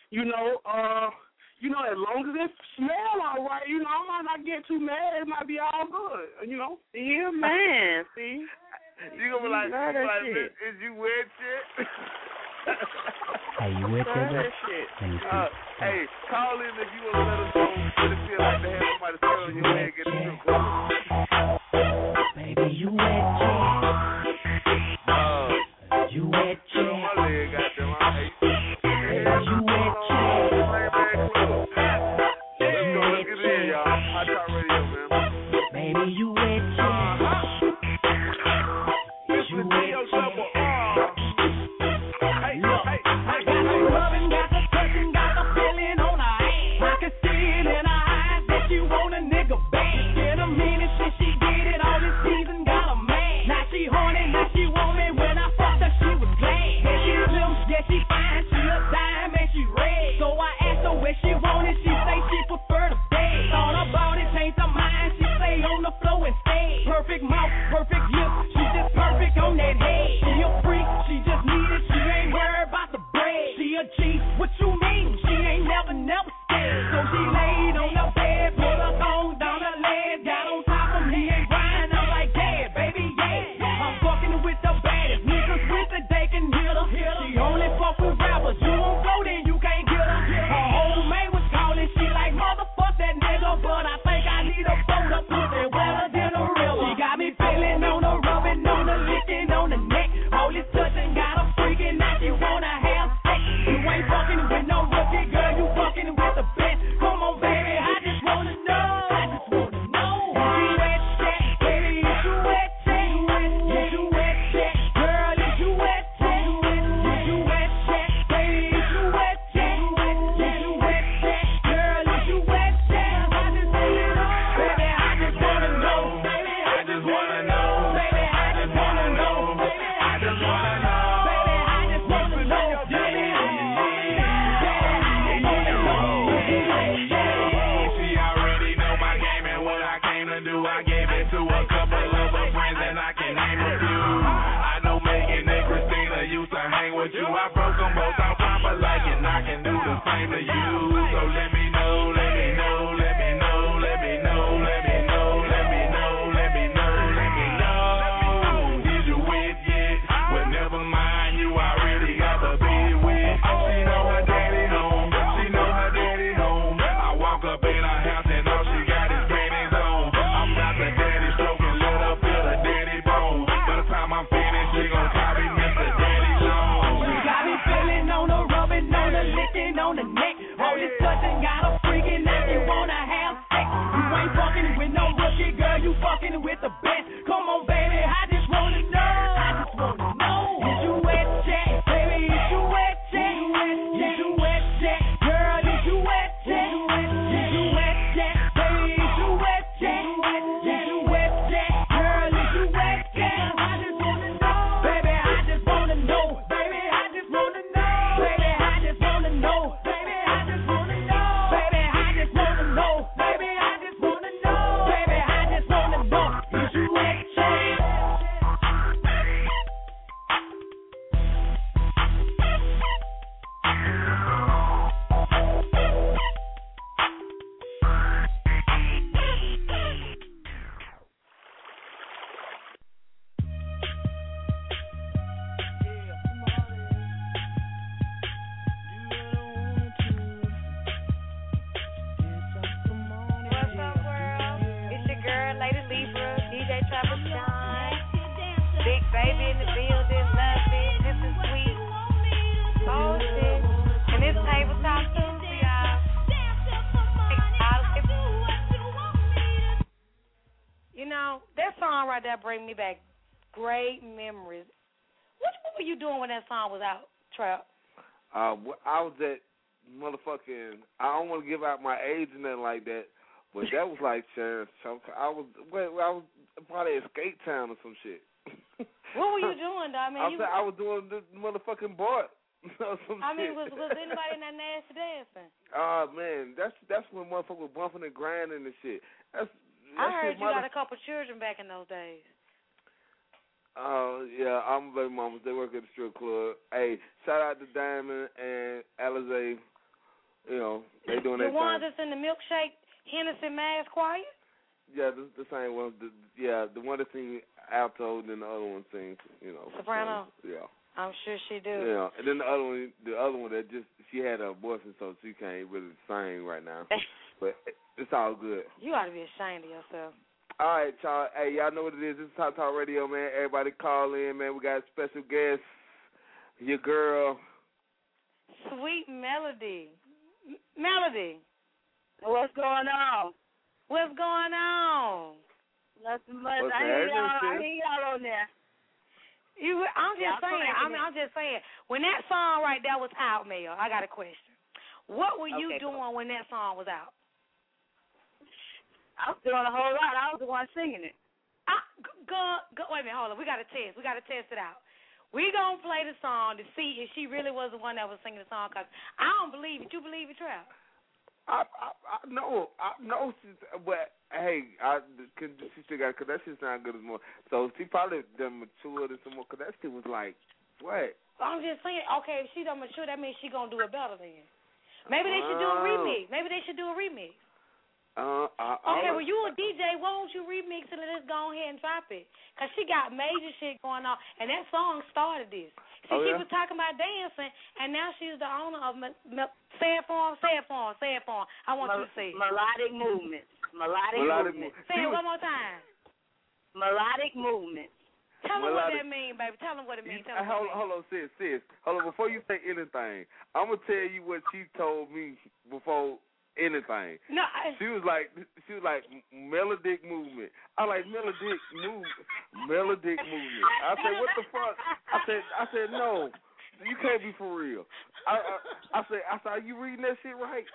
as long as it smell all right, I might not get too mad. It might be all good, Yeah, man. See? You gonna be like, is you wet shit? Are you wet there? Hey, call in if you want to let us know what it feel like to have somebody skirt on your leg at the strip club. Baby, you wet shit. You wet shit. On my leg, goddamn. I hate you. Baby, you wet shit. Let's get in, y'all. Hot Talk Radio, man. Baby, you wet shit. You wet shit. She did Big baby in the building, lovely. This is sweet. Oh shit. And this tabletop too, for y'all. You know, that song right there bring me back great memories. What were you doing when that song was out, Trap? I was at motherfucking. I don't want to give out my age and nothing like that, but that was like I was probably at Skate Town or some shit. What were you doing, though? I was doing the motherfucking bar. Was anybody in that nasty dancing? Man, that's when motherfuckers were bumping and grinding and shit. I heard you got a couple children back in those days. Yeah, I'm baby mamas. They work at the strip club. Hey, shout out to Diamond and Alizé. You know, they doing their thing. The ones that's in the milkshake, Hennessy Mass Choir? Yeah, the same one. The one that sings alto, and then the other one sings, soprano. Yeah. I'm sure she do. Yeah, and then the other one that she had an abortion, so she can't really sing right now. But it's all good. You ought to be ashamed of yourself. All right, y'all. Hey, y'all know what it is. This is Talk Radio, man. Everybody call in, man. We got a special guest, your girl. Sweet Melody. Melody. What's going on? What's going on? Nothing much. I hear y'all on there. I'm just saying. When that song right there was out, Mel, I got a question. What were you doing when that song was out? I was doing a whole lot. I was the one singing it. Wait a minute, hold on. We got to test. We got to test it out. We going to play the song to see if she really was the one that was singing the song, because I don't believe it. You believe it, Trap? I know, but hey, she still got, because that shit sound good as more. So she probably done matured and some more, because that shit was like, what? I'm just saying, okay, if she done mature, that means she going to do it better then. Maybe they should do a remix. Okay, well, you a DJ, why don't you remix it and let's go ahead and drop it? Because she got major shit going on, and that song started this. See, she was talking about dancing, and now she's the owner of say it for him. I want you to say it. Melodic movements. Say it one more time. Melodic movements. Tell them what that means, baby. Tell them what it means. Hold on, sis. Hold on, before you say anything, I'm going to tell you what she told me before anything. No, she was like melodic movement. I like melodic movement. I said, what the fuck? I said no, you can't be for real. I said, are you reading that shit right?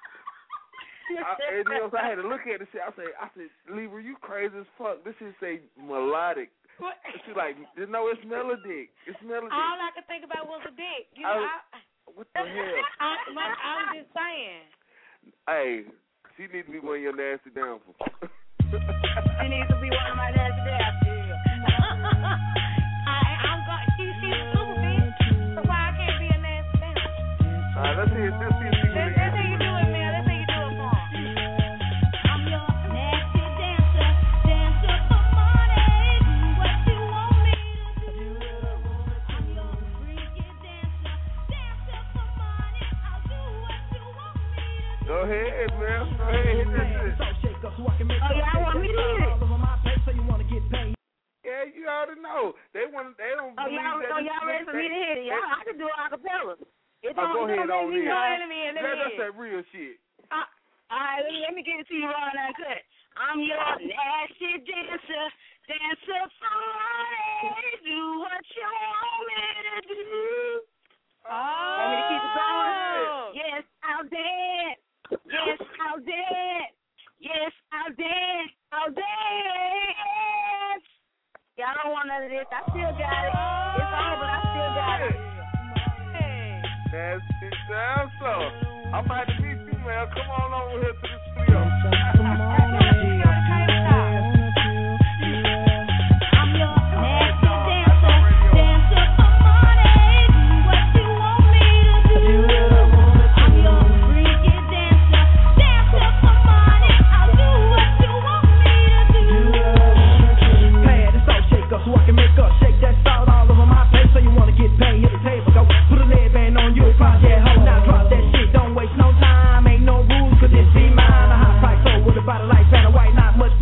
And I had to look at the shit. I said, Libra, you crazy as fuck. This shit say melodic. What? She's like, no, it's melodic. It's melodic. All I could think about was a dick. What the hell? I'm just saying. Hey, she needs to be one of your nasty downfalls. She needs to be one of my nasty downfalls. She's a super bitch, so why I can't be a nasty downfall? All right, let's hear this. Let's see you do it, man. Let's see you do it for him. I'm your nasty dancer for money. Do what you want me to do. I'm your freaky dancer for money. I'll do what you want me to do. Go ahead, man. Go ahead, hit that shit. Y'all want me to hit it? Yeah, you already know. They don't believe that. Y'all ready for me to hit it? I can do it a cappella. Go ahead on in. Let me in. That's that real shit. All right, let me get it to you raw and uncut. I'm your nasty dancer for money. Do what you want me to do. Want me to keep it going? Yes, I'll dance. Yes, I'll dance. Yes, I'll dance. I'll dance. Y'all don't want none of this. I still got it. It's all, but I still got it. That's it. Sounds so. I'm about to meet you, man. Come on over here to the studio. I'm your nasty dancer for money. Do what you want me to do. I'm your freaky dancer for money. I'll do what you want me to do. Pad and salt shaker so I can make up. Shake that salt all over my face. So you wanna get paid? Hit the table, go put a lead band on you. Project hoe, now drop that shit. Don't waste no time. Ain't no rules, 'cause this be mine. A hot price, so with a bottle like Vanna White, not much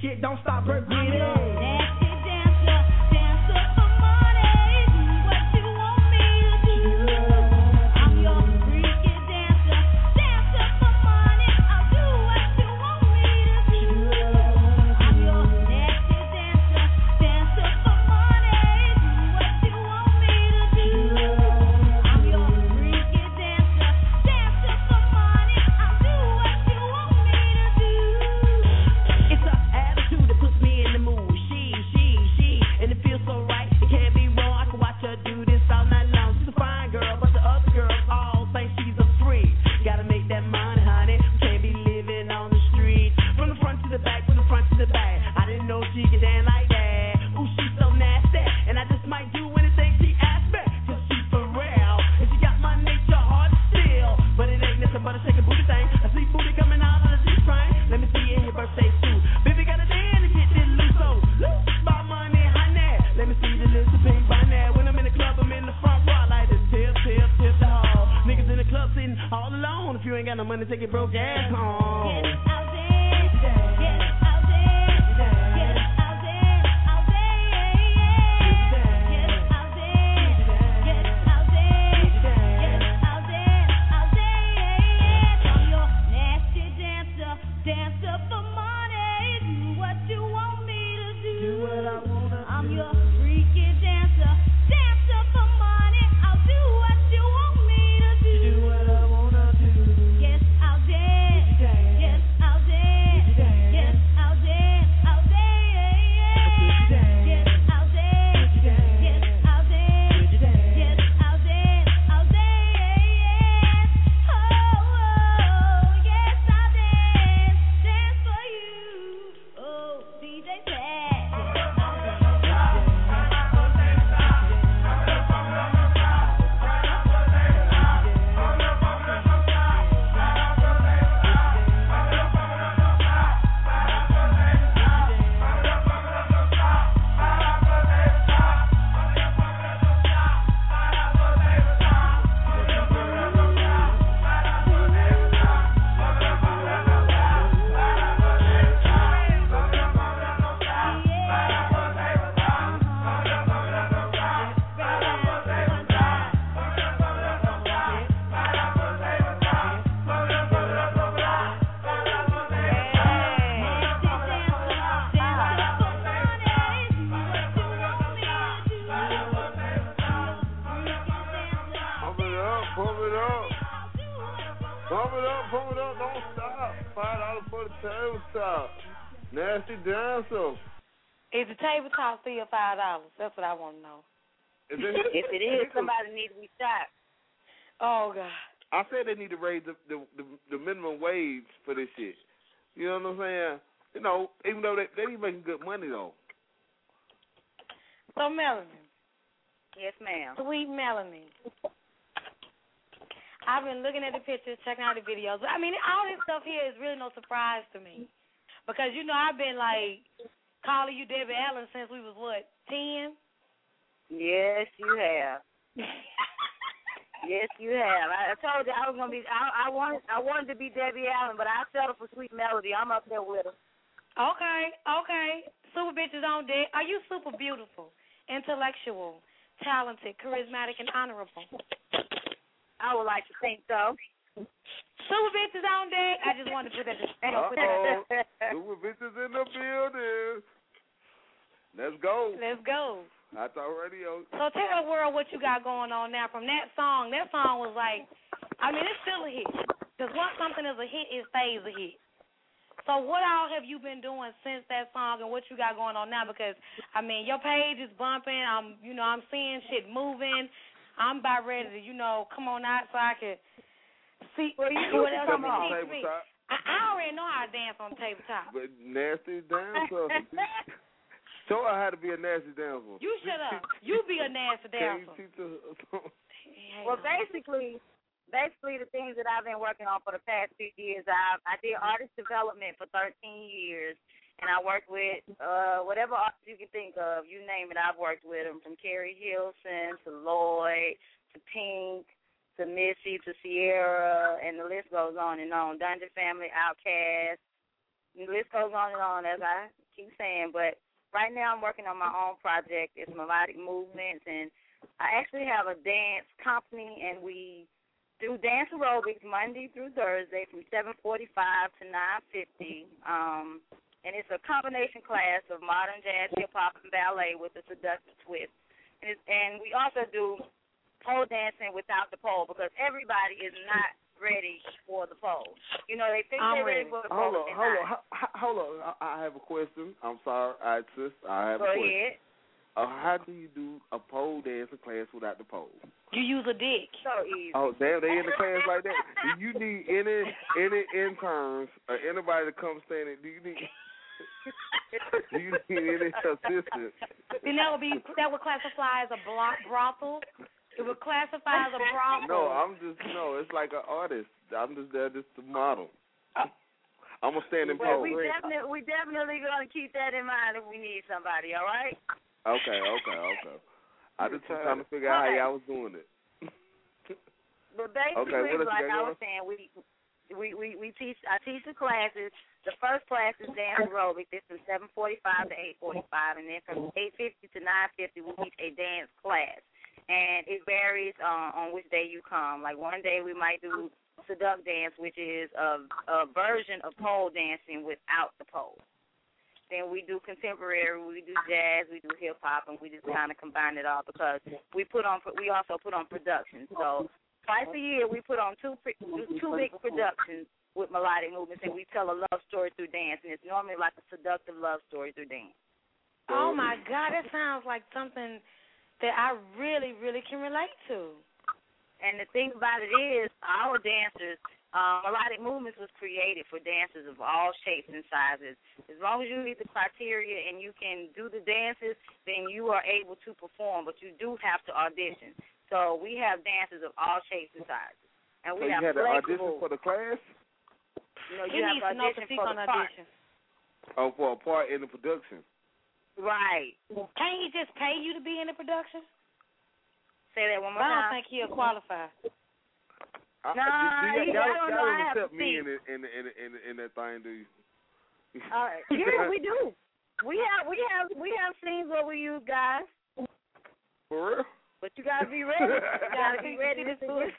it, don't stop, work with it. Nasty dancer, dancer for money. Do what you want me to do. I'm your freaky dancer, dancer for money. I'll do what you want me to do. I'm your nasty dancer, dancer for money. Do what you want me to do. I'm your freaky dancer, dancer for money. I'll do what you want me to do. It's an attitude that puts me in the mood. She, and it feels so right. It can't be wrong. I can watch her do this all night long. She's a fine girl, but the other girls all think she's a freak. Gotta make that money, honey. Can't be living on the street. From the front to the back, from the front to the back. I didn't know she could dance like that. Ooh, she's so nasty, and I just might do anything she asks me. 'Cause she's for real, and she got my nature hard to steal. But it ain't nothing but a shaking booty thing. I see booty coming out of the G-string. Let me see you in your birthday suit. Baby got a day to get this loose, so loose my money, honey. Let me see the little pink bonnet. When I'm in the club, I'm in the front row. I like to tip the hall. Niggas in the club sitting all alone. If you ain't got no money, take your broke ass home. Get out there, get out there, get out there, out there, get out there, get out there, get out there, out there. I'm your nasty dancer, dancer for money. Do what you want me to do. Do what I wanna do. I'm your freaky dancer, dancer for money. I'll do what you want me to do. Do what I wanna do. Yes, out there, yes, out there, yes, out there, out there, yes, out there, yes, out there, yes, out there, out there. Oh, yes, I dance for you. Oh, DJ Pat. Pump it up, don't stop. $5 for the tabletop. Nasty dancer. Is the tabletop still $5? That's what I want to know. If it is, somebody needs to be shot. Oh God. I said they need to raise the minimum wage for this shit. You know what I'm saying? You know, even though they be making good money though. So Melanie. Yes, ma'am. Sweet Melanie. I've been looking at the pictures, checking out the videos. I mean, all this stuff here is really no surprise to me. Because, you know, I've been, like, calling you Debbie Allen since we was, what, 10? Yes, you have. Yes, you have. I told you I was going to be, I wanted to be Debbie Allen, but I settled for Sweet Melody. I'm up there with her. Okay. Super bitches on deck. Are you super beautiful, intellectual, talented, charismatic, and honorable? I would like to think so. Super bitches on deck. I just wanted to put that. Super bitches in the building. Let's go. Hot Talk Radio. So tell the world what you got going on now from that song. That song was like, I mean, it's still a hit. Because once something is a hit, it stays a hit. So what all have you been doing since that song and what you got going on now? Because, I mean, your page is bumping. I'm seeing shit moving. I'm about ready to, come on out so I can see what else I'm going to teach me. I already know how to dance on the tabletop. But nasty dancer. Show her how to be a nasty dancer. You shut up. You be a nasty dancer. Well, basically the things that I've been working on for the past 6 years, I did artist development for 13 years. And I worked with whatever artist you can think of. You name it, I've worked with them, from Carrie Hilson to Lloyd to Pink to Missy to Sierra, and the list goes on and on. Dungeon Family, Outkast, and the list goes on and on as I keep saying. But right now I'm working on my own project. It's Melodic Movements, and I actually have a dance company, and we do dance aerobics Monday through Thursday from 7:45 to 9:50. And it's a combination class of modern jazz, hip-hop, and ballet with a seductive twist. And we also do pole dancing without the pole because everybody is not ready for the pole. You know, they think they're ready for the pole. Hold on. I have a question. I'm sorry, sis. I have a question. Go ahead. How do you do a pole dancing class without the pole? You use a dick. So easy. Oh, damn, they in the class like that. Do you need any interns or anybody to come stand it? Do you need any assistance? Then that would classify as a brothel. It would classify as a brothel. No, it's like an artist. I'm just there just to model. I'm gonna stand in pole. We definitely gonna keep that in mind if we need somebody. All right. Okay. I just was trying to figure out how y'all was doing it. But basically, like I was saying, we teach. I teach the classes. The first class is dance aerobics. It's from 7:45 to 8:45, and then from 8:50 to 9:50 we teach a dance class. And it varies on which day you come. Like one day we might do seduct dance, which is a version of pole dancing without the pole. Then we do contemporary, we do jazz, we do hip hop, and we just kind of combine it all because we also put on productions. So twice a year we put on two big productions with Melodic Movements, and we tell a love story through dance, and it's normally like a seductive love story through dance. Oh my God, that sounds like something that I really, really can relate to. And the thing about it is, our dancers. Melodic Movements was created for dancers of all shapes and sizes. As long as you meet the criteria and you can do the dances, then you are able to perform, but you do have to audition. So we have dancers of all shapes and sizes. And we have you had flexible. an audition for the class? No, you have to audition for the part. Oh, for a part in the production. Right. Can't he just pay you to be in the production? Say that one more time. I don't think he'll qualify. No, y'all accept me in that thing, do you? Yeah, we do. We have scenes where we use guys. For real? But you gotta be ready. You gotta be ready to do it.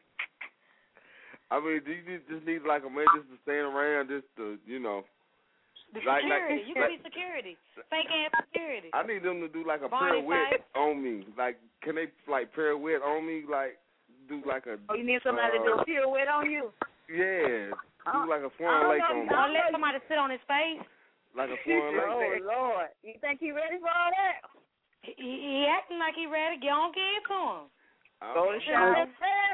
I mean, do you just need like a man just to stand around just to, you know? The security. You can be security. Fake ass security. I need them to do like a pirouette on me. Like, can they like pirouette on me? Like, do like a. Oh, you need somebody to do a pirouette on you? Yeah, do like a Swan Lake on me. I'll let somebody sit on his face. Like a Swan Lake. Oh Lord, you think he ready for all that? He acting like he ready. Get on, give it to him. Go to shower.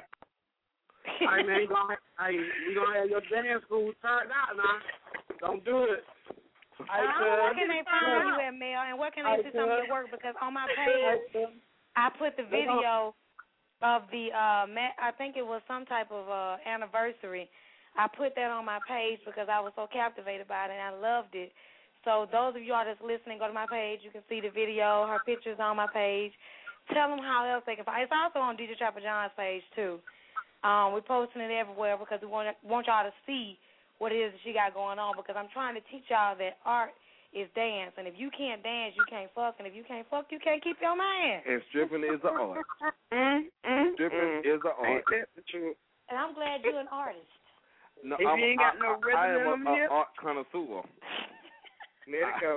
I mean, we gonna have your dance school turned out now. Don't do it. Where can they find you at, Mel? And where can they see some of your work? Because on my page, I put the video of the I think it was some type of anniversary. I put that on my page because I was so captivated by it and I loved it. So those of y'all that's listening, go to my page. You can see the video. Her picture's on my page. Tell them how else they can find it. It's also on DJ Trapper John's page too. We're posting it everywhere because we want y'all to see what it is that she got going on because I'm trying to teach y'all that art is dance, and if you can't dance, you can't fuck, and if you can't fuck, you can't keep your man. And stripping is an art. Stripping is an art. That's true. And I'm glad you're an artist. No, if you ain't got no rhythm I am an in art connoisseur. Let it go.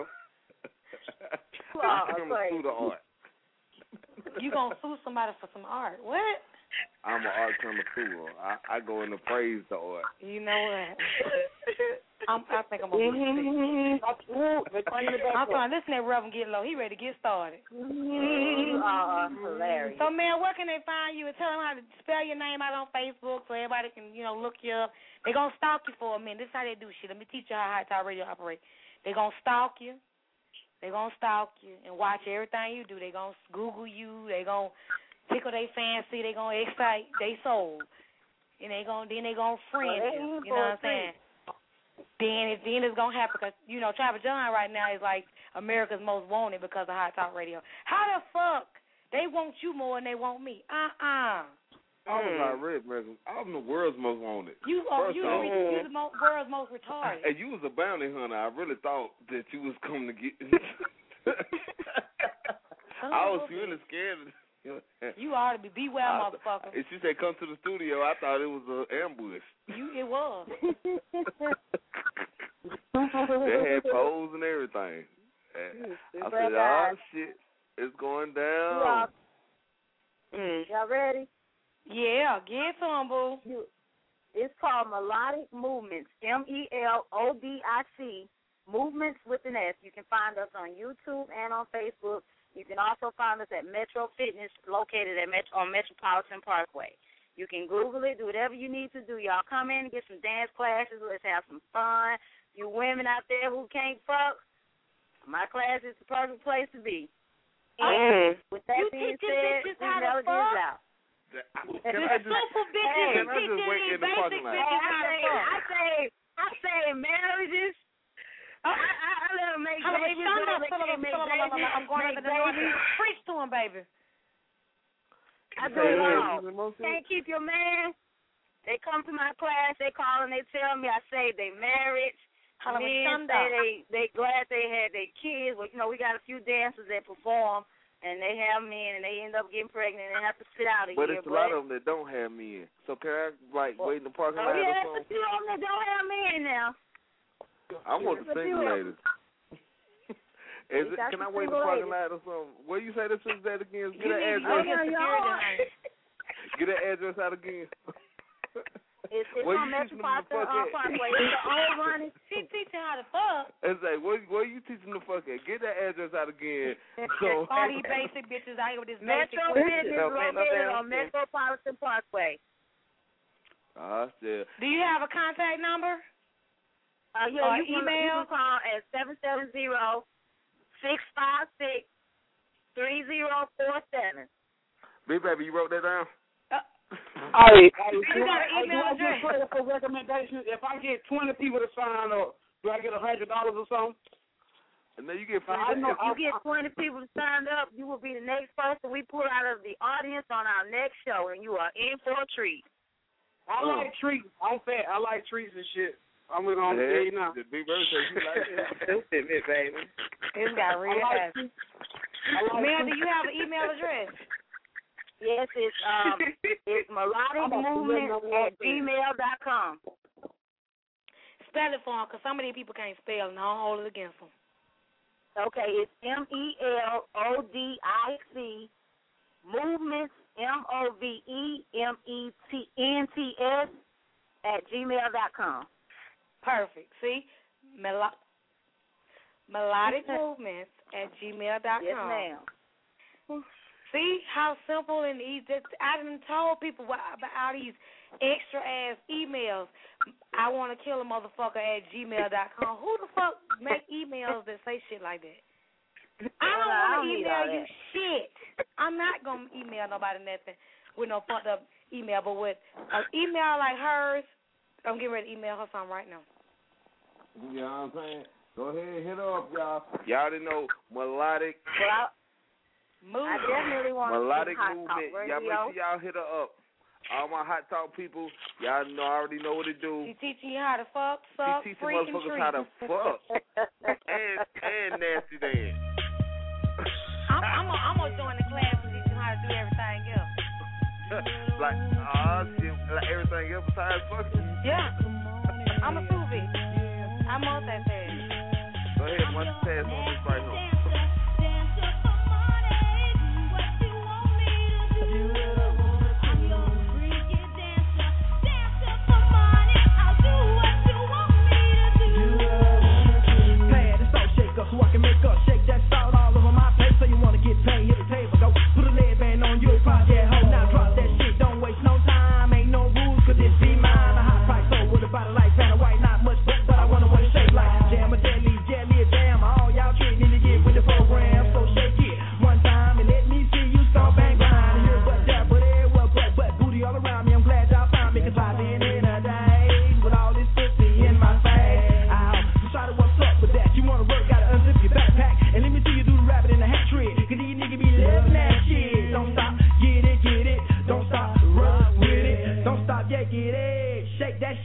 I am the art. You gonna sue somebody for some art? What? I'm an art connoisseur. I go in to praise the art. You know what? I think I'm gonna I'm trying to listen to Reverend get low. He ready to get started. Hilarious. So, man, where can they find you and tell them how to spell your name out on Facebook so everybody can, look you up? They're going to stalk you for a minute. This is how they do shit. Let me teach you how High Top Radio operates. They're going to stalk you. They're going to stalk you and watch everything you do. They're going to Google you. They're going to tickle their fancy. They're going to excite their soul. And then they're going to friend you. You know what I'm saying? Then it's going to happen because, Trapper John right now is like America's most wanted because of Hot Talk Radio. How the fuck they want you more than they want me? I was already American. I'm the world's most wanted. You the world's most retarded. And you was a bounty hunter. I really thought that you was coming to get. I was really scared. You ought to be beware, motherfucker. And she said, "Come to the studio." I thought it was an ambush. It was. They had poles and everything. I said, "Oh shit, it's going down." Y'all ready? Yeah, get some, boo. It's called Melodic Movements, MELODIC, Movements with an S. You can find us on YouTube and on Facebook. You can also find us at Metro Fitness, located on Metropolitan Parkway. You can Google it, do whatever you need to do. Y'all come in and get some dance classes. Let's have some fun. You women out there who can't fuck, my class is the perfect place to be. With that being said, we know this out. I just wait in the parking lot? I say marriages. I let them make babies. I'm going to the babies. Preach to them, baby. I do it all. Can't keep your man. They come to my class. They call and they tell me. I say they married. Men say they glad they had their kids. Well, we got a few dancers that perform. And they have men, and they end up getting pregnant and have to sit out a year. But it's a lot of them that don't have men. So can I, wait in the parking lot or something? Yeah, but you of them that don't have men now. I want the single ladies. Can I wait in the parking lot or something? Where you say this is that again? Get an address. Get an address out again. It's on Metropolitan Parkway. It's the old one. She teaching how to fuck. It's like, where you teaching the fuck at? Get that address out again. So all these basic bitches out here with this Metro Fitness located on Metropolitan Parkway. Still. Do you have a contact number? You can call at 770-656-3047. Big baby, you wrote that down? You got an email address for recommendations. If I get 20 people to sign up, do I get $100 or something? And then you get free. If you get 20 people to sign up, you will be the next person we pull out of the audience on our next show, and you are in for a treat. I like treats. I'm fat. I like treats and shit. I'm going to tell you now. The Big Bird says you like it, baby. It's got real ass. Mel, do you have an email address? Yes, it's melodicmovement@gmail.com. Spell it for them, because some of these people can't spell, and I don't hold it against them. Okay, it's MELODIC, movements, MOVEMENTS @gmail.com. Perfect. See, melodic movements @gmail.com. Yes, ma'am. See how simple and easy. I done told people about all these extra ass emails. I want to kill a motherfucker @gmail.com. Who the fuck make emails that say shit like that? I don't want to email you shit. I'm not going to email nobody nothing with no fucked up email, but with an email like hers, I'm getting ready to email her something right now. You know what I'm saying? Go ahead, hit her up, y'all. Y'all already know melodic. I definitely want melodic to movement. Y'all make sure y'all hit her up. All my hot talk people, y'all know already know what to do. She teaching you how to fuck, suck, she teaching motherfuckers how to fuck and nasty dance. I'm gonna join the class and teach you how to do everything else. like everything else besides fucking. Yeah, I'm a Suvi. I'm multitask. Go ahead, multitask on this right now. So I can make up, shake that salt all over my face. So you wanna get paid, hit the table, go put a lead band on you, project hoe. Now drop that shit, don't waste no time. Ain't no rules, could this be mine? A hot price, so with a body like Vanna White, not much, but I wanna shake like jam a deadly, jelly a jam. All y'all treat need to get with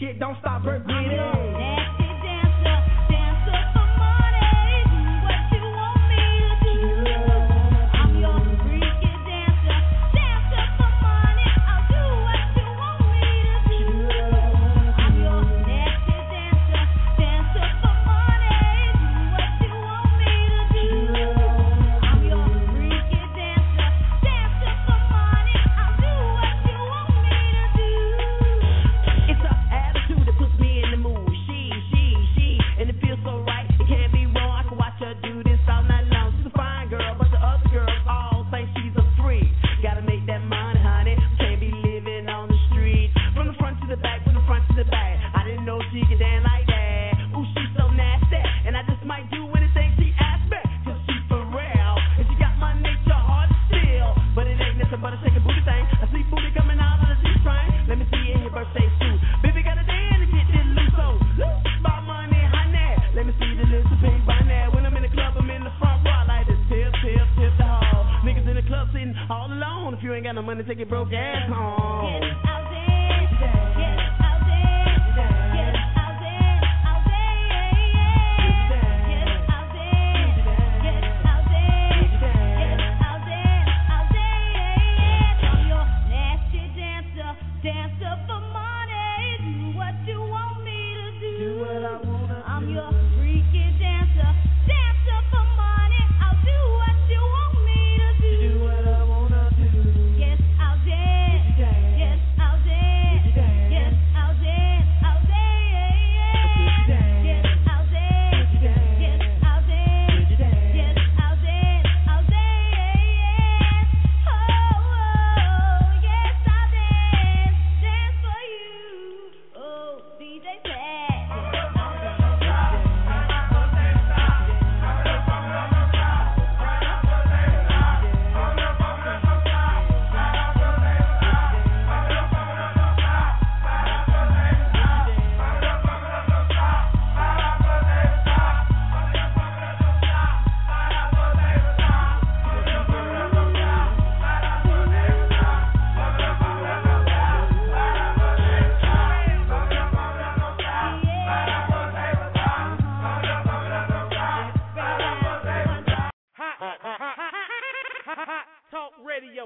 shit, don't stop, work with it. Nasty dancer, dancer for money. Do what you want me to do. I'm your freaky dancer, dancer for money. I'll do what you want me to do. I'm your nasty dancer, dancer for money. Do what you want me to do. I'm your freaky dancer, dancer for money. I'll do what you want me to do. It's an attitude that puts me in the mood. She, and it feels so right. It can't be wrong. I can watch her do this all night long. She's a fine girl, but the other girls all think she's a freak. Gotta make that money, honey. Can't be living on the street. From the front to the back, from the front to the back. I didn't know she could dance like that. Ooh, she's so nasty, and I just might do anything she asks me. 'Cause she's for real, and she got my nature hard to steal. But it ain't nothing but a shaking booty thing. I see booty coming out of the G-string. Let me see in your birthday suit. Baby got a dance to get this loose, so loose my money, honey. Let me see the little pink by now. When I'm in the club, I'm in the front row. I like this tip the hall. Niggas in the club sitting all alone. If you ain't got no money, take your broke ass home. Yes, I'll dance. Yes, I'll dance. Yes, I'll dance. I'll dance. Yes, I'll dance. Yes, I'll dance. Yes, I'll dance. I'll dance. I'm your nasty dancer, dancer for money. Do what you want me to do. Do what I wanna I'm do. your freaky dancer, dancer for money. I'll do what you want me to do. Do what I wanna do. Yes, I'll dance. Yes, I'll dance. Yes, I'll dance. I'll dance. Yes, I'll dance. Yes, I'll dance. Yes, I'll dance. I'll dance. Oh, yes, I'll dance. Dance for you. Oh, DJ Pat. Hot Talk Radio.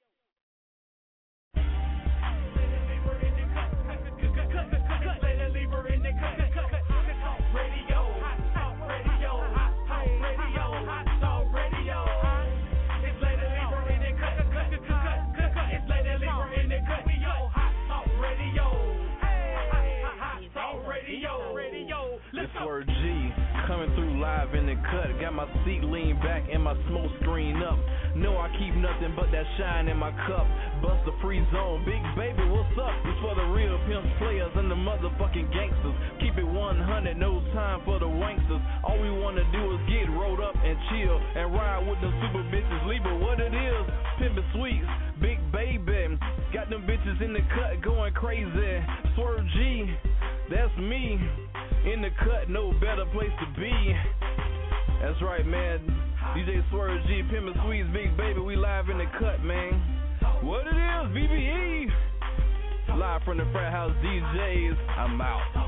It's Word G, coming through live in the cut. Got my seat leaned back and my smoke screen up. No, I keep nothing but that shine in my cup. Bust the free zone, big baby, what's up? It's for the real pimps, players, and the motherfucking gangsters. Keep it 100, no time for the wanksters. All we wanna do is get rolled up and chill and ride with the super bitches. Leave it what it is, pimpin' sweets, big baby. Got them bitches in the cut going crazy. Swerve G, that's me. In the cut, no better place to be. That's right, man. DJ Swerve G, Pimpin' Sweets, Big Baby, we live in the cut, man. What it is, VBE. Live from the Frat House DJs. I'm out.